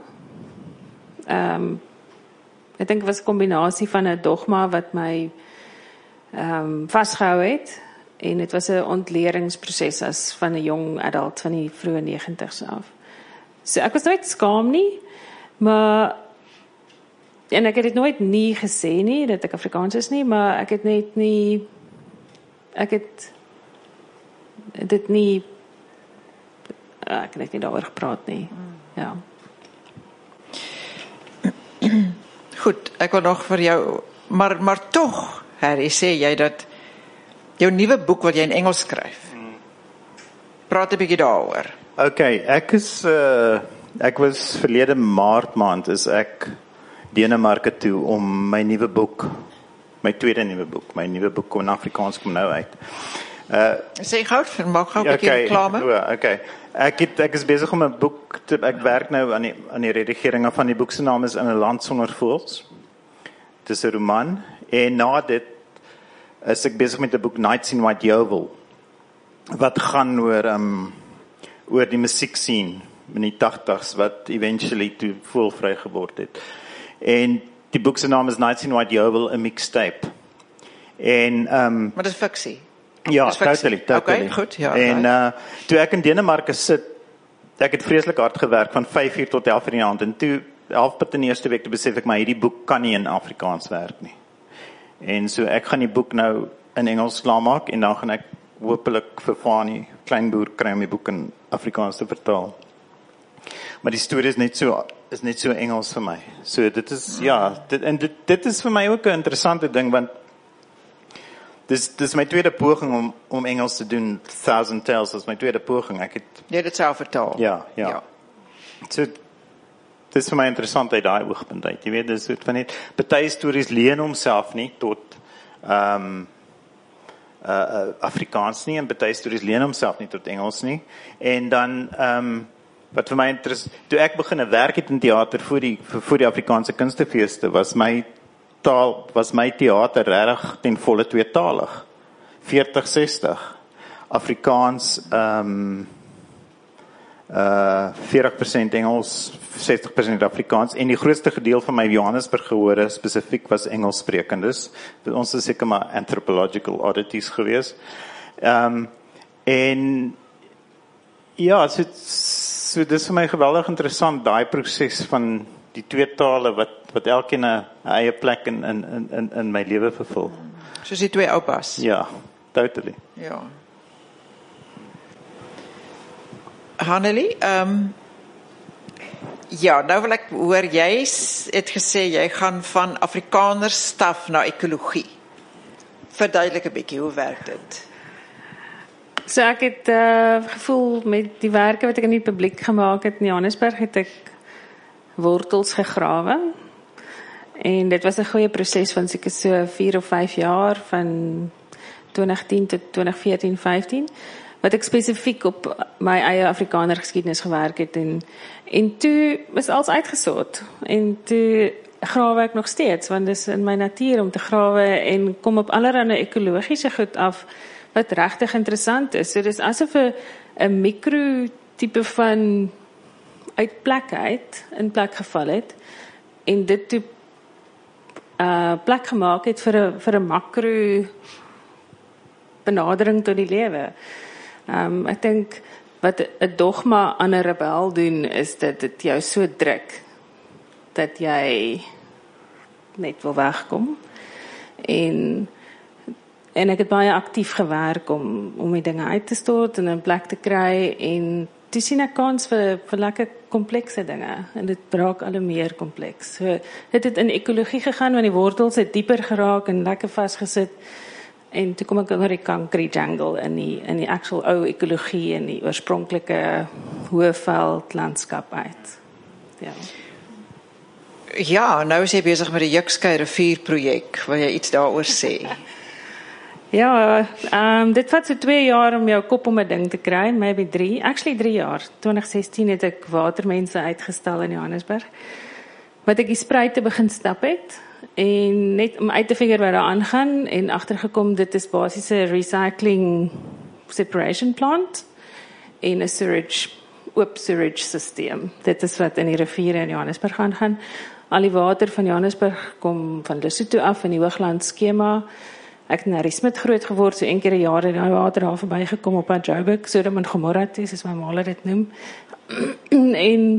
Ek dink dit was 'n kombinasie van 'n dogma wat my vasgehou het, en dit was 'n ontleringsproses as van 'n jong adult van die vroeë 90's af. So ek was nooit skaam nie, maar en ek het dit nooit nie gesê nie, dat ek Afrikaans is nie, maar ek het dit nie, ek het net nie daaroor gepraat nie. Ja. Goed, ek wil nog vir jou, maar tog, Harry, sê jy dat jou nuwe boek wat jy in Engels skryf, praat 'n bietjie daaroor. Okay, ek was verlede Maart maand, is ek Denemarke toe om my nuwe boek, my tweede nuwe boek, my nuwe boek in Afrikaans kom nou uit. Sê gou, maak gou 'n bietjie reklame. Okay. Ek is besig om 'n boek ek werk nou aan die redigering van die boek se naam is In 'n Land Sonder Voëls. Dit is 'n roman, en na dit is ek besig met 'n boek Nights in White Yeovil, wat gaan oor die musiekscene in die 80's, wat eventually toe voelvry geword het. En die boek se naam is Nights in White Yeovil, 'n mixtape. En maar dit is fiksie. Ja, totally. Okay, goed, ja. En toe ek in Denemarke sit, ek het vreeslik hard gewerk van 5:00 tot 11:00 in die aand, en toe halfpad in die eerste week toe besef ek maar hierdie boek kan nie in Afrikaans werk nie. En so ek gaan die boek nou in Engels klaarmaak, en dan gaan ek hopelik vir Fanie Kleinboer kry om die boek in Afrikaans te vertaal. Maar die storie is net so Engels vir my. So dit is dit is vir my ook 'n interessante ding, want dis my tweede poging om Engels te doen. Thousand Tales is my tweede poging. Ek het dit self vertaal. Ja. So dit is vir my interessant uit daai oogpunt uit. Jy weet, dis van net party stories leen homself nie tot Afrikaans nie, en baie stories leen homself nie tot Engels nie. En dan wat vir my interessant, toe ek begin werk het in teater voor die Afrikaanse kunstefeeste, was my teater regtig ten volle tweetalig. 40-60. Afrikaans 40% Engels, 60% Afrikaans, en die grootste gedeelte van my Johannesburg gehore spesifiek was Engels sprekendes. Ons is seker maar anthropological oddities gewees. En ja, so dis vir my geweldig interessant, daai proses van die twee tale wat elkeen 'n eie plek in my lewe vervul. Soos die twee oupas. Ja, totally. Ja. Hanelie, ja, nou wil ek hoor, jy het gesê, jy gaan van Afrikaners staf na ekologie. Verduidelik 'n bietjie, hoe werk dit? So ek het gevoel met die werke wat ek in die publiek gemaak het in Johannesburg, het ek wortels gegrawe. En dit was 'n goeie proses van seker so 4 of 5 jaar, van 2010 tot 2014, 15, wat ek spesifiek op my eie Afrikaner geskiedenis gewerk het, en toe is alles uitgesoort, en toe grawe ek nog steeds, want dit is in my natuur om te grawe, en kom op allerlei ekologiese goed af, wat regtig interessant is. So dis asof 'n mikro-tipe van uitplek in plek geval het, en dit toe plek gemaak het vir 'n makro benadering tot die lewe. Ek dink wat 'n dogma aan 'n rebel doen, is dat dit jou so druk dat jy net wil wegkom. En ek het baie aktief gewerk om die dinge uit te stort en 'n plek te kry, en toe sien ek kans vir lekker komplekse dinge, en dit raak al meer kompleks. So het in ekologie gegaan, want die wortels het dieper geraak en lekker vasgesit, en toe kom ek oor die concrete jungle in die actual ou ekologie en die oorspronklike hoëveld landskap uit. Ja. Ja, nou is jy besig met die Jukskei rivierprojek. Wil jy iets daaroor sê? Ja, dit vat so 2 jaar om jou kop om 'n ding te kry, maybe 3, actually 3 jaar. 2016 het ek watermense uitgestel in Johannesburg, wat ek die spruite begin stap het, en net om uit te figure wat daar aangaan, en agtergekom dit is basies 'n recycling separation plant en 'n oop sewage systeem. Dit is wat in die riviere in Johannesburg gaan. Al die water van Johannesburg kom van Lesotho af in die Hoogland skema. Ek het in Harrismith groot geword, so 1 keer 'n jaar het die water daar verbygekom op pad Joburg, Sodom en Gomorra toe, soos my ma dit noem. En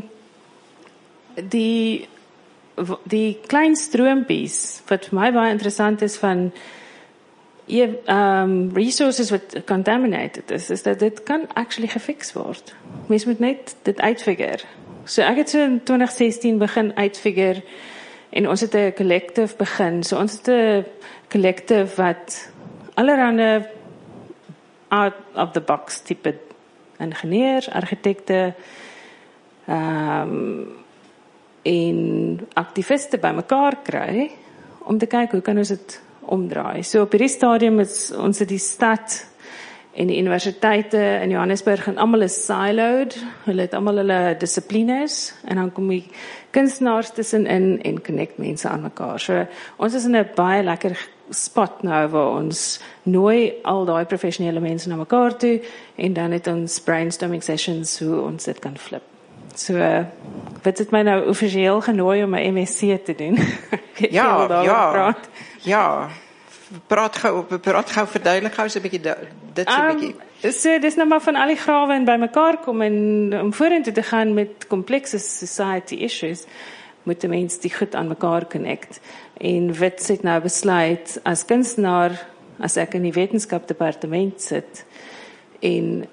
die klein stroompies, wat vir my baie interessant is van resources wat contaminated is dat dit kan actually gefix word. Mens moet net dit uitfigure. So ek het so in 2016 begin uitfigure, en ons het 'n collective begin. So ons het 'n collective wat allerhande out of the box tipe ingenieurs, argitekte, en aktiviste bymekaar kry om te kyk hoe kan ons dit omdraai. So op hierdie stadium is ons die stad en die universiteite in Johannesburg en almal is siloed. Hulle het almal hulle dissiplines, en dan kom die kunstenaars tussenin en connect mense aan mekaar. So ons is in 'n baie lekker spot nou waar ons nooi al daai professionele mense na mekaar toe, en dan het ons brainstorming sessions hoe ons dit kan flip. So wat het my nou offisieel genooi om my MSc te doen? Ja. Praat gou, verduidelik gou so 'n bietjie dit so 'n bietjie. So dis nou maar van al die grawe en bymekaar kom, en om vorentoe te gaan met komplekse society issues, moet die mens die goed aan mekaar connect. En Wits het nou besluit, as kunstenaar, as ek in die wetenskapdepartement sit, en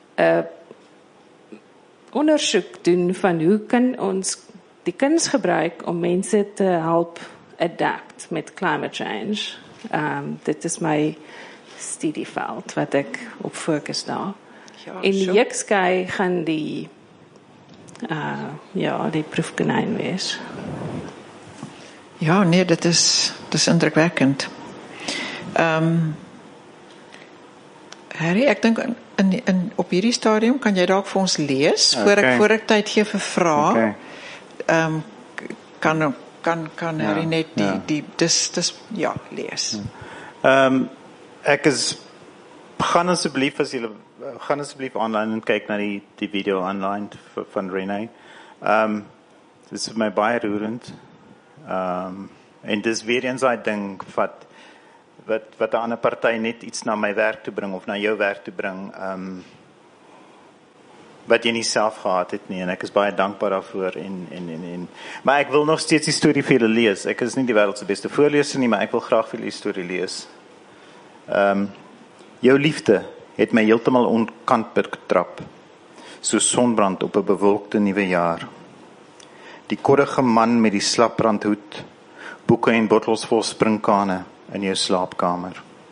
ondersoek doen van hoe kan ons die kuns gebruik om mense te help adapt met climate change. Dit is my studieveld wat ek op fokus daar. Ja, en die Jukskei gaan die proefkonyn wees. Ja, nee, dit is indrukwekkend. Harry, ek dink op hierdie stadium kan jy dalk vir ons lees voor ek tyd gee vir vrae. Kan Harry net dis lees. Ek gaan asseblief online en kyk na die video online van Renee. Dit is vir my baie roerend. En dis weer eens daai ding wat 'n ander party net iets na my werk toe bring of na jou werk toe bring, wat jy nie self gehad het nie, en ek is baie dankbaar daarvoor maar ek wil nog steeds die storie vir julle lees. Ek is nie die wêreld se beste voorleser nie, maar ek wil graag vir julle die storie lees. Jou liefde het my heeltemal onkant betrap, so sonbrand op 'n bewolkte nuwe jaar. Die koddige man met die slaprandhoed, boeke en bottels vol springkane in jou slaapkamer.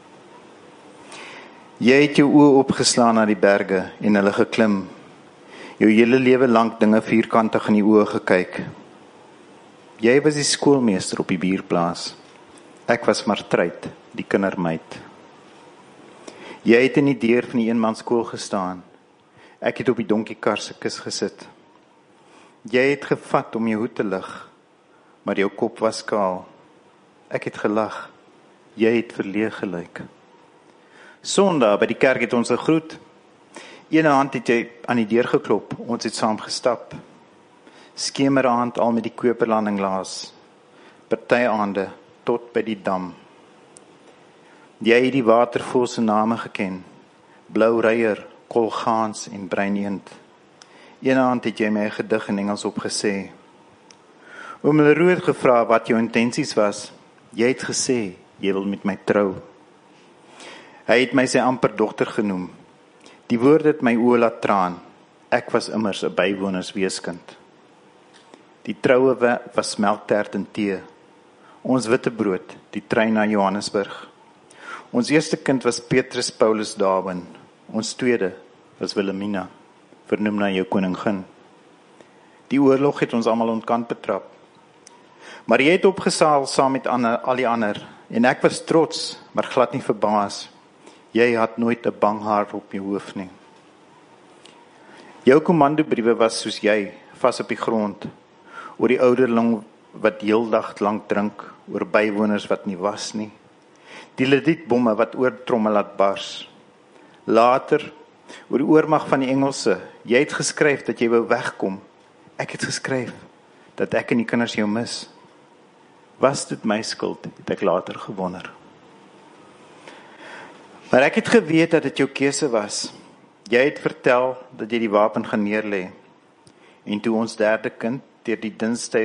Jy het jou oë opgeslaan na die berge en hulle geklim. Jou hele lewe lank dinge vierkantig in die oë gekyk. Jy was die skoolmeester op die buurplaas. Ek was maar Truit, die kindermeid. Jy het in die deur van die eenmanskool gestaan. Ek het op die donkiekar se kus gesit. Jy het gevat om jou hoed te lig, maar jou kop was kaal. Ek het gelag. Jy het verleeg gelyk. Sondag by die kerk het ons gegroet. Een hand het jy aan die deur geklop, ons het saam gestap. Skemeraand al met die Koperlanding laas. Partyaande tot by die dam. Jy het die watervoël se name geken. Blou reier, kolgaans en bruineend. Een aand het jy my 'n gedig in Engels opgesê. Oom Leroux het gevra wat jou intensies was. Jy het gesê, jy wil met my trou. Hy het my sy amper dogter genoem. Die woorde het my oë laat traan. Ek was immers 'n bywonersweeskind. Die troue was melktert en tee. Ons witbrood, die trein na Johannesburg. Ons eerste kind was Petrus Paulus Darwin. Ons tweede was Wilhelmina, vernoem na jou koningin. Die oorlog het ons almal onkant betrap. Maar jy het opgesaal saam met al die ander, en ek was trots, maar glad nie verbaas. Jy had nooit 'n bang haar op jou hoof nie. Jou kommandobriewe was soos jy, vas op die grond, oor die ouderling wat heeldag lank drink, oor bywoners wat nie was nie, die ledietbomme wat oortrommel laat bars. Later, oor die oormag van die Engelse, jy het geskryf dat jy wou wegkom. Ek het geskryf dat ek en die kinders jou mis. Was dit my skuld, het ek later gewonder. Maar ek het geweet dat dit jou keuse was. Jy het vertel dat jy die wapen gaan neerlê. En toe ons derde kind deur die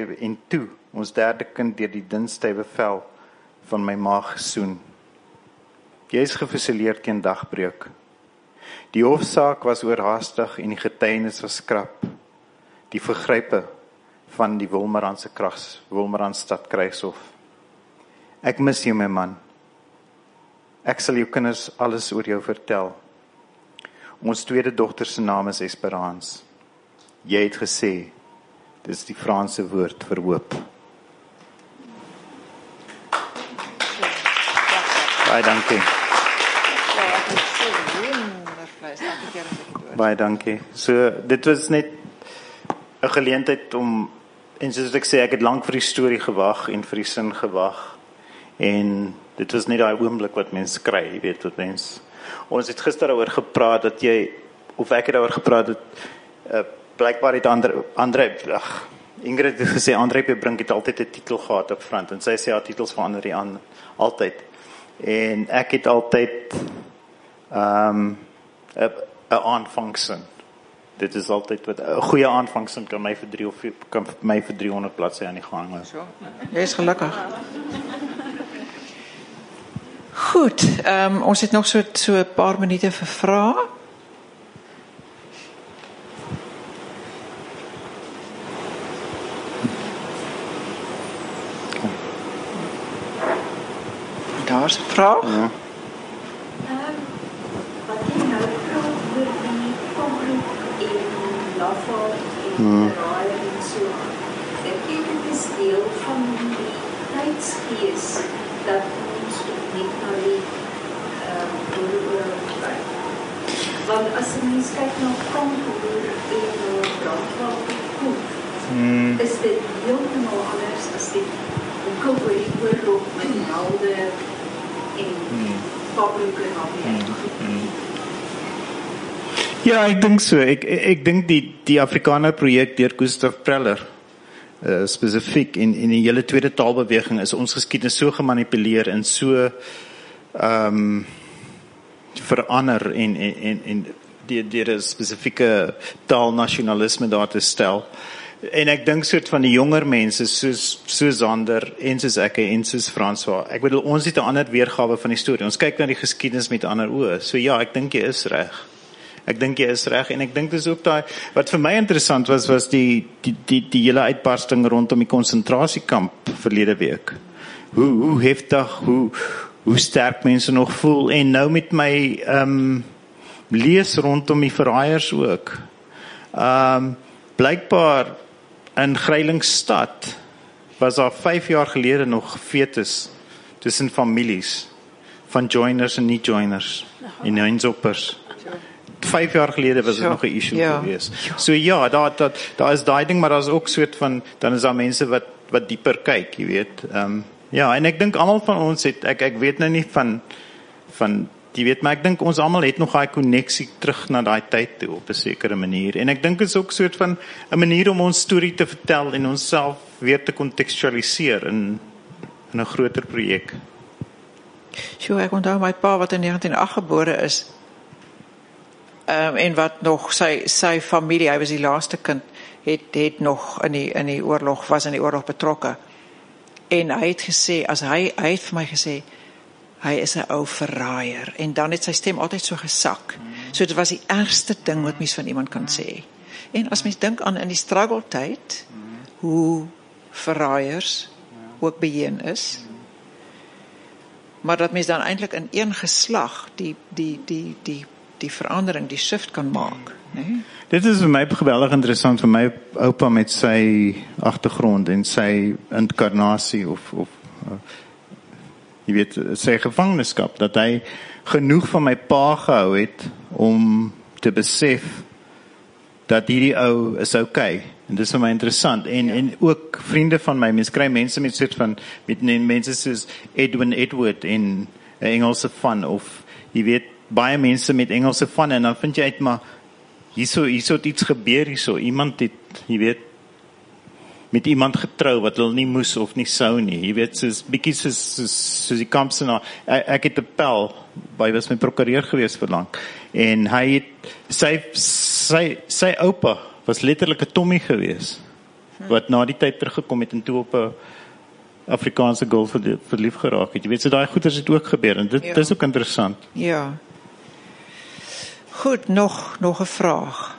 dunstywe vel van my maag gesoen. Jy is gefusilleerd teen dagbreuk. Die hofsaak was oorhaastig en die getuienis was skrap. Die vergrype van die Wolmaranstad Krygshof. Ek mis jou, my man. Ek sal jou kinders alles oor jou vertel. Ons tweede dogter se naam is Esperance. Jy het gesê, dis die Franse woord vir hoop. Baie dankie. Baie dankie. So, dit was net 'n geleentheid om, en soos ek sê, ek het lank vir die storie gewag en vir die sin gewag. En dit was net daai oomblik wat mense kry, jy weet wat mens. Ons het gister daaroor gepraat dat ek het daaroor gepraat dat blykbaar het Ingrid het gesê André Brink het altyd 'n titel gehad op front en sy sê haar titels verander die aan altyd. En ek het altyd 'n aanvangsin. Dit is altyd wat 'n goeie aanvangsin kan my vir 300 bladsye aan die gang hou. So, jy is gelukkig. Goed, ons het nog so 'n paar minute vir vrae. Daar's 'n vraag. Ja. Wat jy nou praat oor die konflik en Laval en Raai en so. Ek dink dit is deel van die tydsgees dat ons net na die oorlog kyk. Want as jy mens kyk na Kongoer en Brandwaterkoek, is dit heeltemal anders as die boeke oor die oorlog met helde en pabroeke en al die Ja, ek dink so. Ek dink die Afrikaner projek deur Gustav Preller spesifiek in die hele tweede taalbeweging is ons geskiedenis so gemanipuleer en so verander en deur 'n spesifieke taalnasionalisme daar te stel. En ek dink soort van die jonger mense soos Zander en soos ek en soos François. Ek bedoel ons het 'n ander weergawe van die storie. Ons kyk na die geskiedenis met ander oë. So ja, ek dink jy is reg. En ek dink dis ook daai wat vir my interessant was die hele uitbarsting rondom die konsentrasiekamp verlede week. Hoe heftig, hoe sterk mense nog voel en nou met my lees rondom die verraaiers ook. Blykbaar in Grylingstad was daar 5 jaar gelede nog fetus tussen families van joiners en nie joiners en eindsoppers. 5 jaar gelede was dit nog 'n issue geweest. So ja, daar is daai ding, maar daar is ook soort van dan is daar mense wat dieper kyk, jy weet. Ja, en ek dink almal van ons het ek weet nou nie van jy weet, maar ek dink ons almal het nog daai koneksie terug na daai tyd toe op 'n sekere manier. En ek dink dit is ook soort van 'n manier om ons storie te vertel en onsself weer te kontekstualiseer in 'n groter projek. Sjoe, ek onthou my pa wat in 1908 gebore is. En wat nog sy familie, hy was die laaste kind, het nog in die oorlog, was in die oorlog betrokke. En hy het gesê, hy het vir my gesê, hy is 'n ou verraaier. En dan het sy stem altyd so gesak. So dit was die ergste ding wat mens van iemand kan sê. En as mens dink aan in die struggle tyd, hoe verraaiers ook beheen is, maar dat mens dan eintlik in een geslag die verandering, die shift kan maak, nee? Dit is vir my geweldig interessant, vir my oupa met sy agtergrond en sy inkarnasie of jy weet, sy gevangenskap, dat hy genoeg van my pa gehou het om te besef dat hierdie ou is okay. En dit is vir my interessant. En ook vriende van my, mens kry mense met soort van met mense soos Edward en 'n Engelse van of jy weet baie mense met Engelse van en dan vind jy uit maar hierso het iets gebeur hierso. Iemand het, jy weet, met iemand getrou wat hulle nie moes of nie sou nie. Jy weet, soos bietjie soos die Kampsenaar. Ek het 'n pel, hy was my prokureur gewees vir lank. En hy het sy oupa was letterlik 'n Tommy gewees wat na die tyd teruggekom het en toe op 'n Afrikaanse girl verlief geraak het. Jy weet, so daai goeters het ook gebeur en dit is ook interessant. Ja. Goed, nog 'n vraag.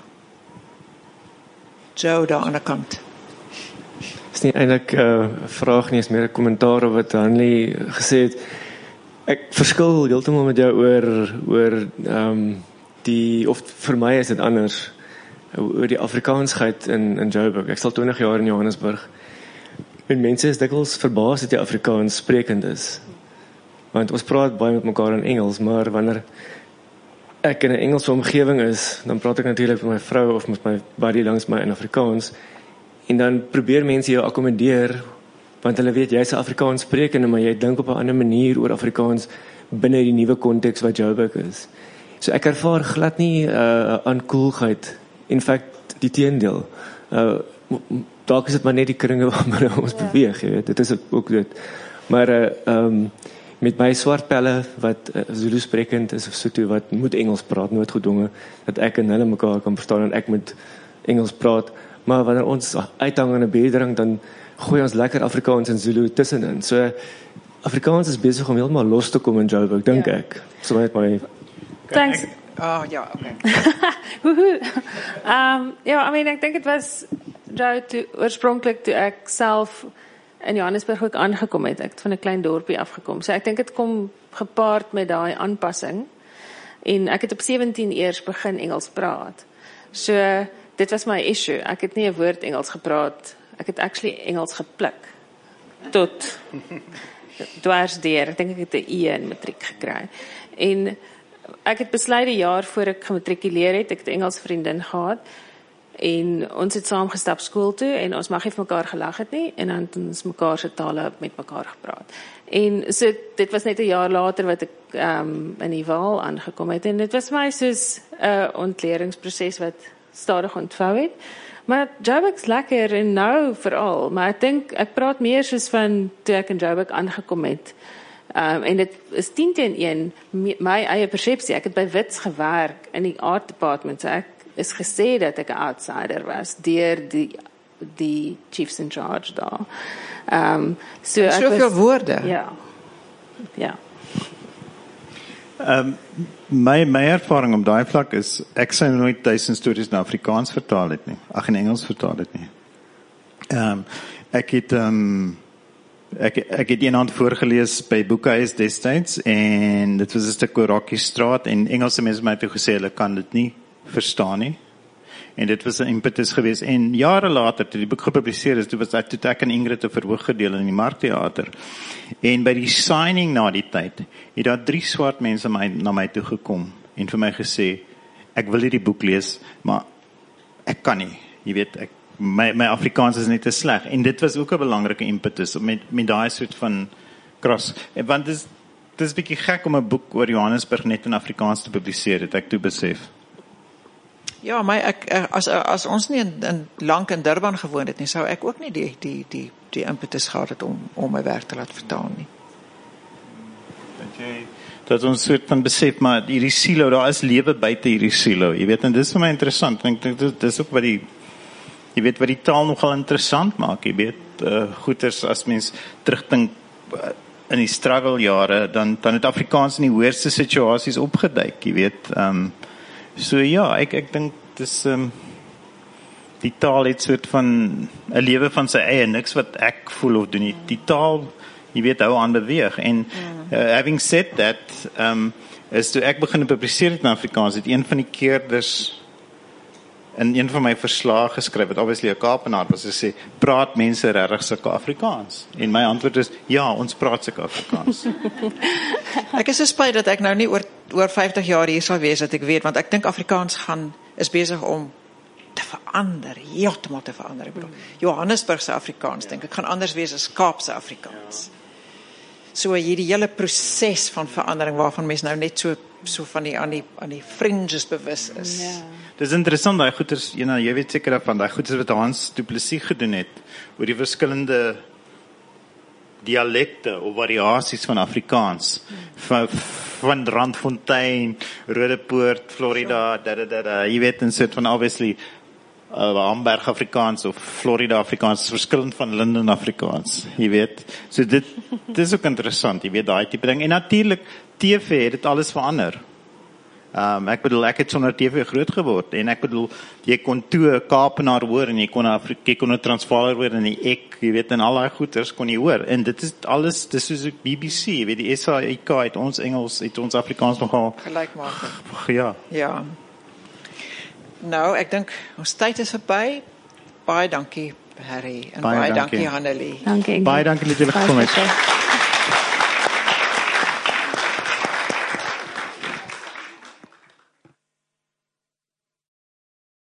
Joe daar aan die kant. Is nie eintlik 'n vraag nie, is meer 'n kommentaar op wat Hanlie gesê het. Ek verskil heeltemal met jou oor of vir my is dit anders oor die Afrikaansheid in Joburg. Ek sal 20 jaar in Johannesburg. En mense is dikwels verbaas dat jy Afrikaans sprekend is. Want ons praat baie met mekaar in Engels, maar wanneer ek in 'n Engelse omgewing is, dan praat ek natuurlik met my vrou of met my buddy langs my in Afrikaans. En dan probeer mense jou akkommodeer, want hulle weet jy's 'n Afrikaans sprekende, maar jy dink op 'n ander manier oor Afrikaans binne die nuwe konteks wat Joburg is. So ek ervaar glad nie aankoelheid. In feite, die teendeel. Dalk is dit maar net die kringe waar ons beweeg, jy weet. Dit is ook dit. Maar met my swart pelle wat Zulu sprekend is of Sotho wat moet Engels praat, nooit gedwonge dat ek en hulle mekaar kan verstaan en ek moet Engels praat. Maar wanneer ons uithang in 'n bedering, dan gooi ons lekker Afrikaans en Zulu tussenin. So Afrikaans is besig om heeltemal los te kom in Joburg, dink ek. So net my Thanks. Ja, okay. Ja, I mean, ek dink dit was oorspronklik toe ek self in Johannesburg ook aangekom het. Ek het van 'n klein dorpie afgekom. So ek dink dit kom gepaard met daai aanpassing. En ek het op 17 eers begin Engels praat. So dit was my issue. Ek het nie 'n woord Engels gepraat. Ek het actually Engels gepluk. Tot dwars deur. Ek dink ek het 'n E in matriek gekry. En ek het besluit die jaar voor ek gematrikuleer het, ek het 'n Engels vriendin gehad, en ons het saam gestap skool toe, en ons mag nie vir mekaar gelag het nie, en dan het ons mekaar se tale met mekaar gepraat. En so, dit was net 'n jaar later wat ek in die Waal aangekom het, en dit was vir my soos 'n ontleringsproses wat stadig ontvou het. Maar Joburg's lekker, en nou veral, maar ek dink, ek praat meer soos van toe ek in Joburg aangekom het. En dit is 10-1, my eie persepsie. Ek het by Wits gewerk in die art department, so ek is gesê dat ek 'n outsider was deur die chiefs in charge daar. So ek Soveel woorde. Ja. My ervaring op daai vlak is, ek sou nooit 1000 stories in Afrikaans vertaal het nie. Ag, in Engels vertaal het nie. Ek het eendag voorgelees by Boekhuis destyds, en dit was 'n stuk oor Rocky Straat, en Engelse mense my toe gesê, hulle kan dit nie verstaan nie. En dit was 'n impetus geweest. En jare later, toe die boek gepubliseer is, toe ek en Ingrid 'n verhoog gedeel in die Markteater. En by die signing na die tyd, het daar 3 swart mense na my toe gekom, en vir my gesê, ek wil hierdie boek lees, maar ek kan nie. Jy weet, my Afrikaans is net te sleg. En dit was ook 'n belangrike impetus, met daai soort van kras. Want dit is 'n bietjie gek om 'n boek oor Johannesburg net in Afrikaans te publiseer, het ek toe besef. Ja, maar as ons nie lank in Durban gewoon het nie, sou ek ook nie die impetus gehad het om my werk te laat vertaal nie. Dat ons soort van besef, maar hierdie silo, daar is lewe buite hierdie silo, jy weet, en dit is vir my interessant, en ek dink dit is ook wat die taal nogal interessant maak, jy weet, goeders, as mens terugdink in die struggle jare, dan het Afrikaans in die hoërste situasies opgeduik, jy weet, so ja, ek dink dis die taal het soort van 'n lewe van sy eie, niks wat ek voel of doen nie. Die taal, jy weet, hou aan beweeg. En having said that, is toe ek begin publiseer in Afrikaans, het een van die keerders in een van my verslae geskryf, wat obviously 'n Kaapenaar was, gesê, praat mense regtig sulke Afrikaans? En my antwoord is, ja, ons praat sulke Afrikaans. Ek is so spyt dat ek nou nie oor 50 jaar hier sal wees, dat ek weet, want ek dink Afrikaans is besig om te verander, heeltemal te verander. Ek bedoel, Johannesburgse Afrikaans, dink ek, gaan anders wees as Kaapse Afrikaans. So hierdie hele proses van verandering, waarvan mense nou net so van aan die fringes bewus is. Ja. Dis interessant, daai goeters, jy weet seker daarvan, daai goeters wat Hans Du Plessis gedoen het, oor die verskillende dialekte of variasies van Afrikaans, van Randfontein, Rodepoort, Florida, jy weet, en soort van obviously Hamburg Afrikaans of Florida Afrikaans, is verskillend van Linden Afrikaans, jy weet, so dit is ook interessant, jy weet, daai tipe ding, en natuurlik, TV het dit alles verander. Ek bedoel, ek het sonder TV groot geword, en ek bedoel, jy kon toe 'n Kaapenaar hoor, en jy kon 'n Transvaaler hoor, en jy weet, en al die goeters kon jy hoor, en dit is alles, dis soos BBC, jy weet, die SAIK het ons Engels, het ons Afrikaans nogal Gelijkmatig. Ja. Nou, ek dink, ons tyd is verby. Baie dankie, Harry, en baie dankie, Hanelie. Dankie. Baie dankie dat julle gekom het.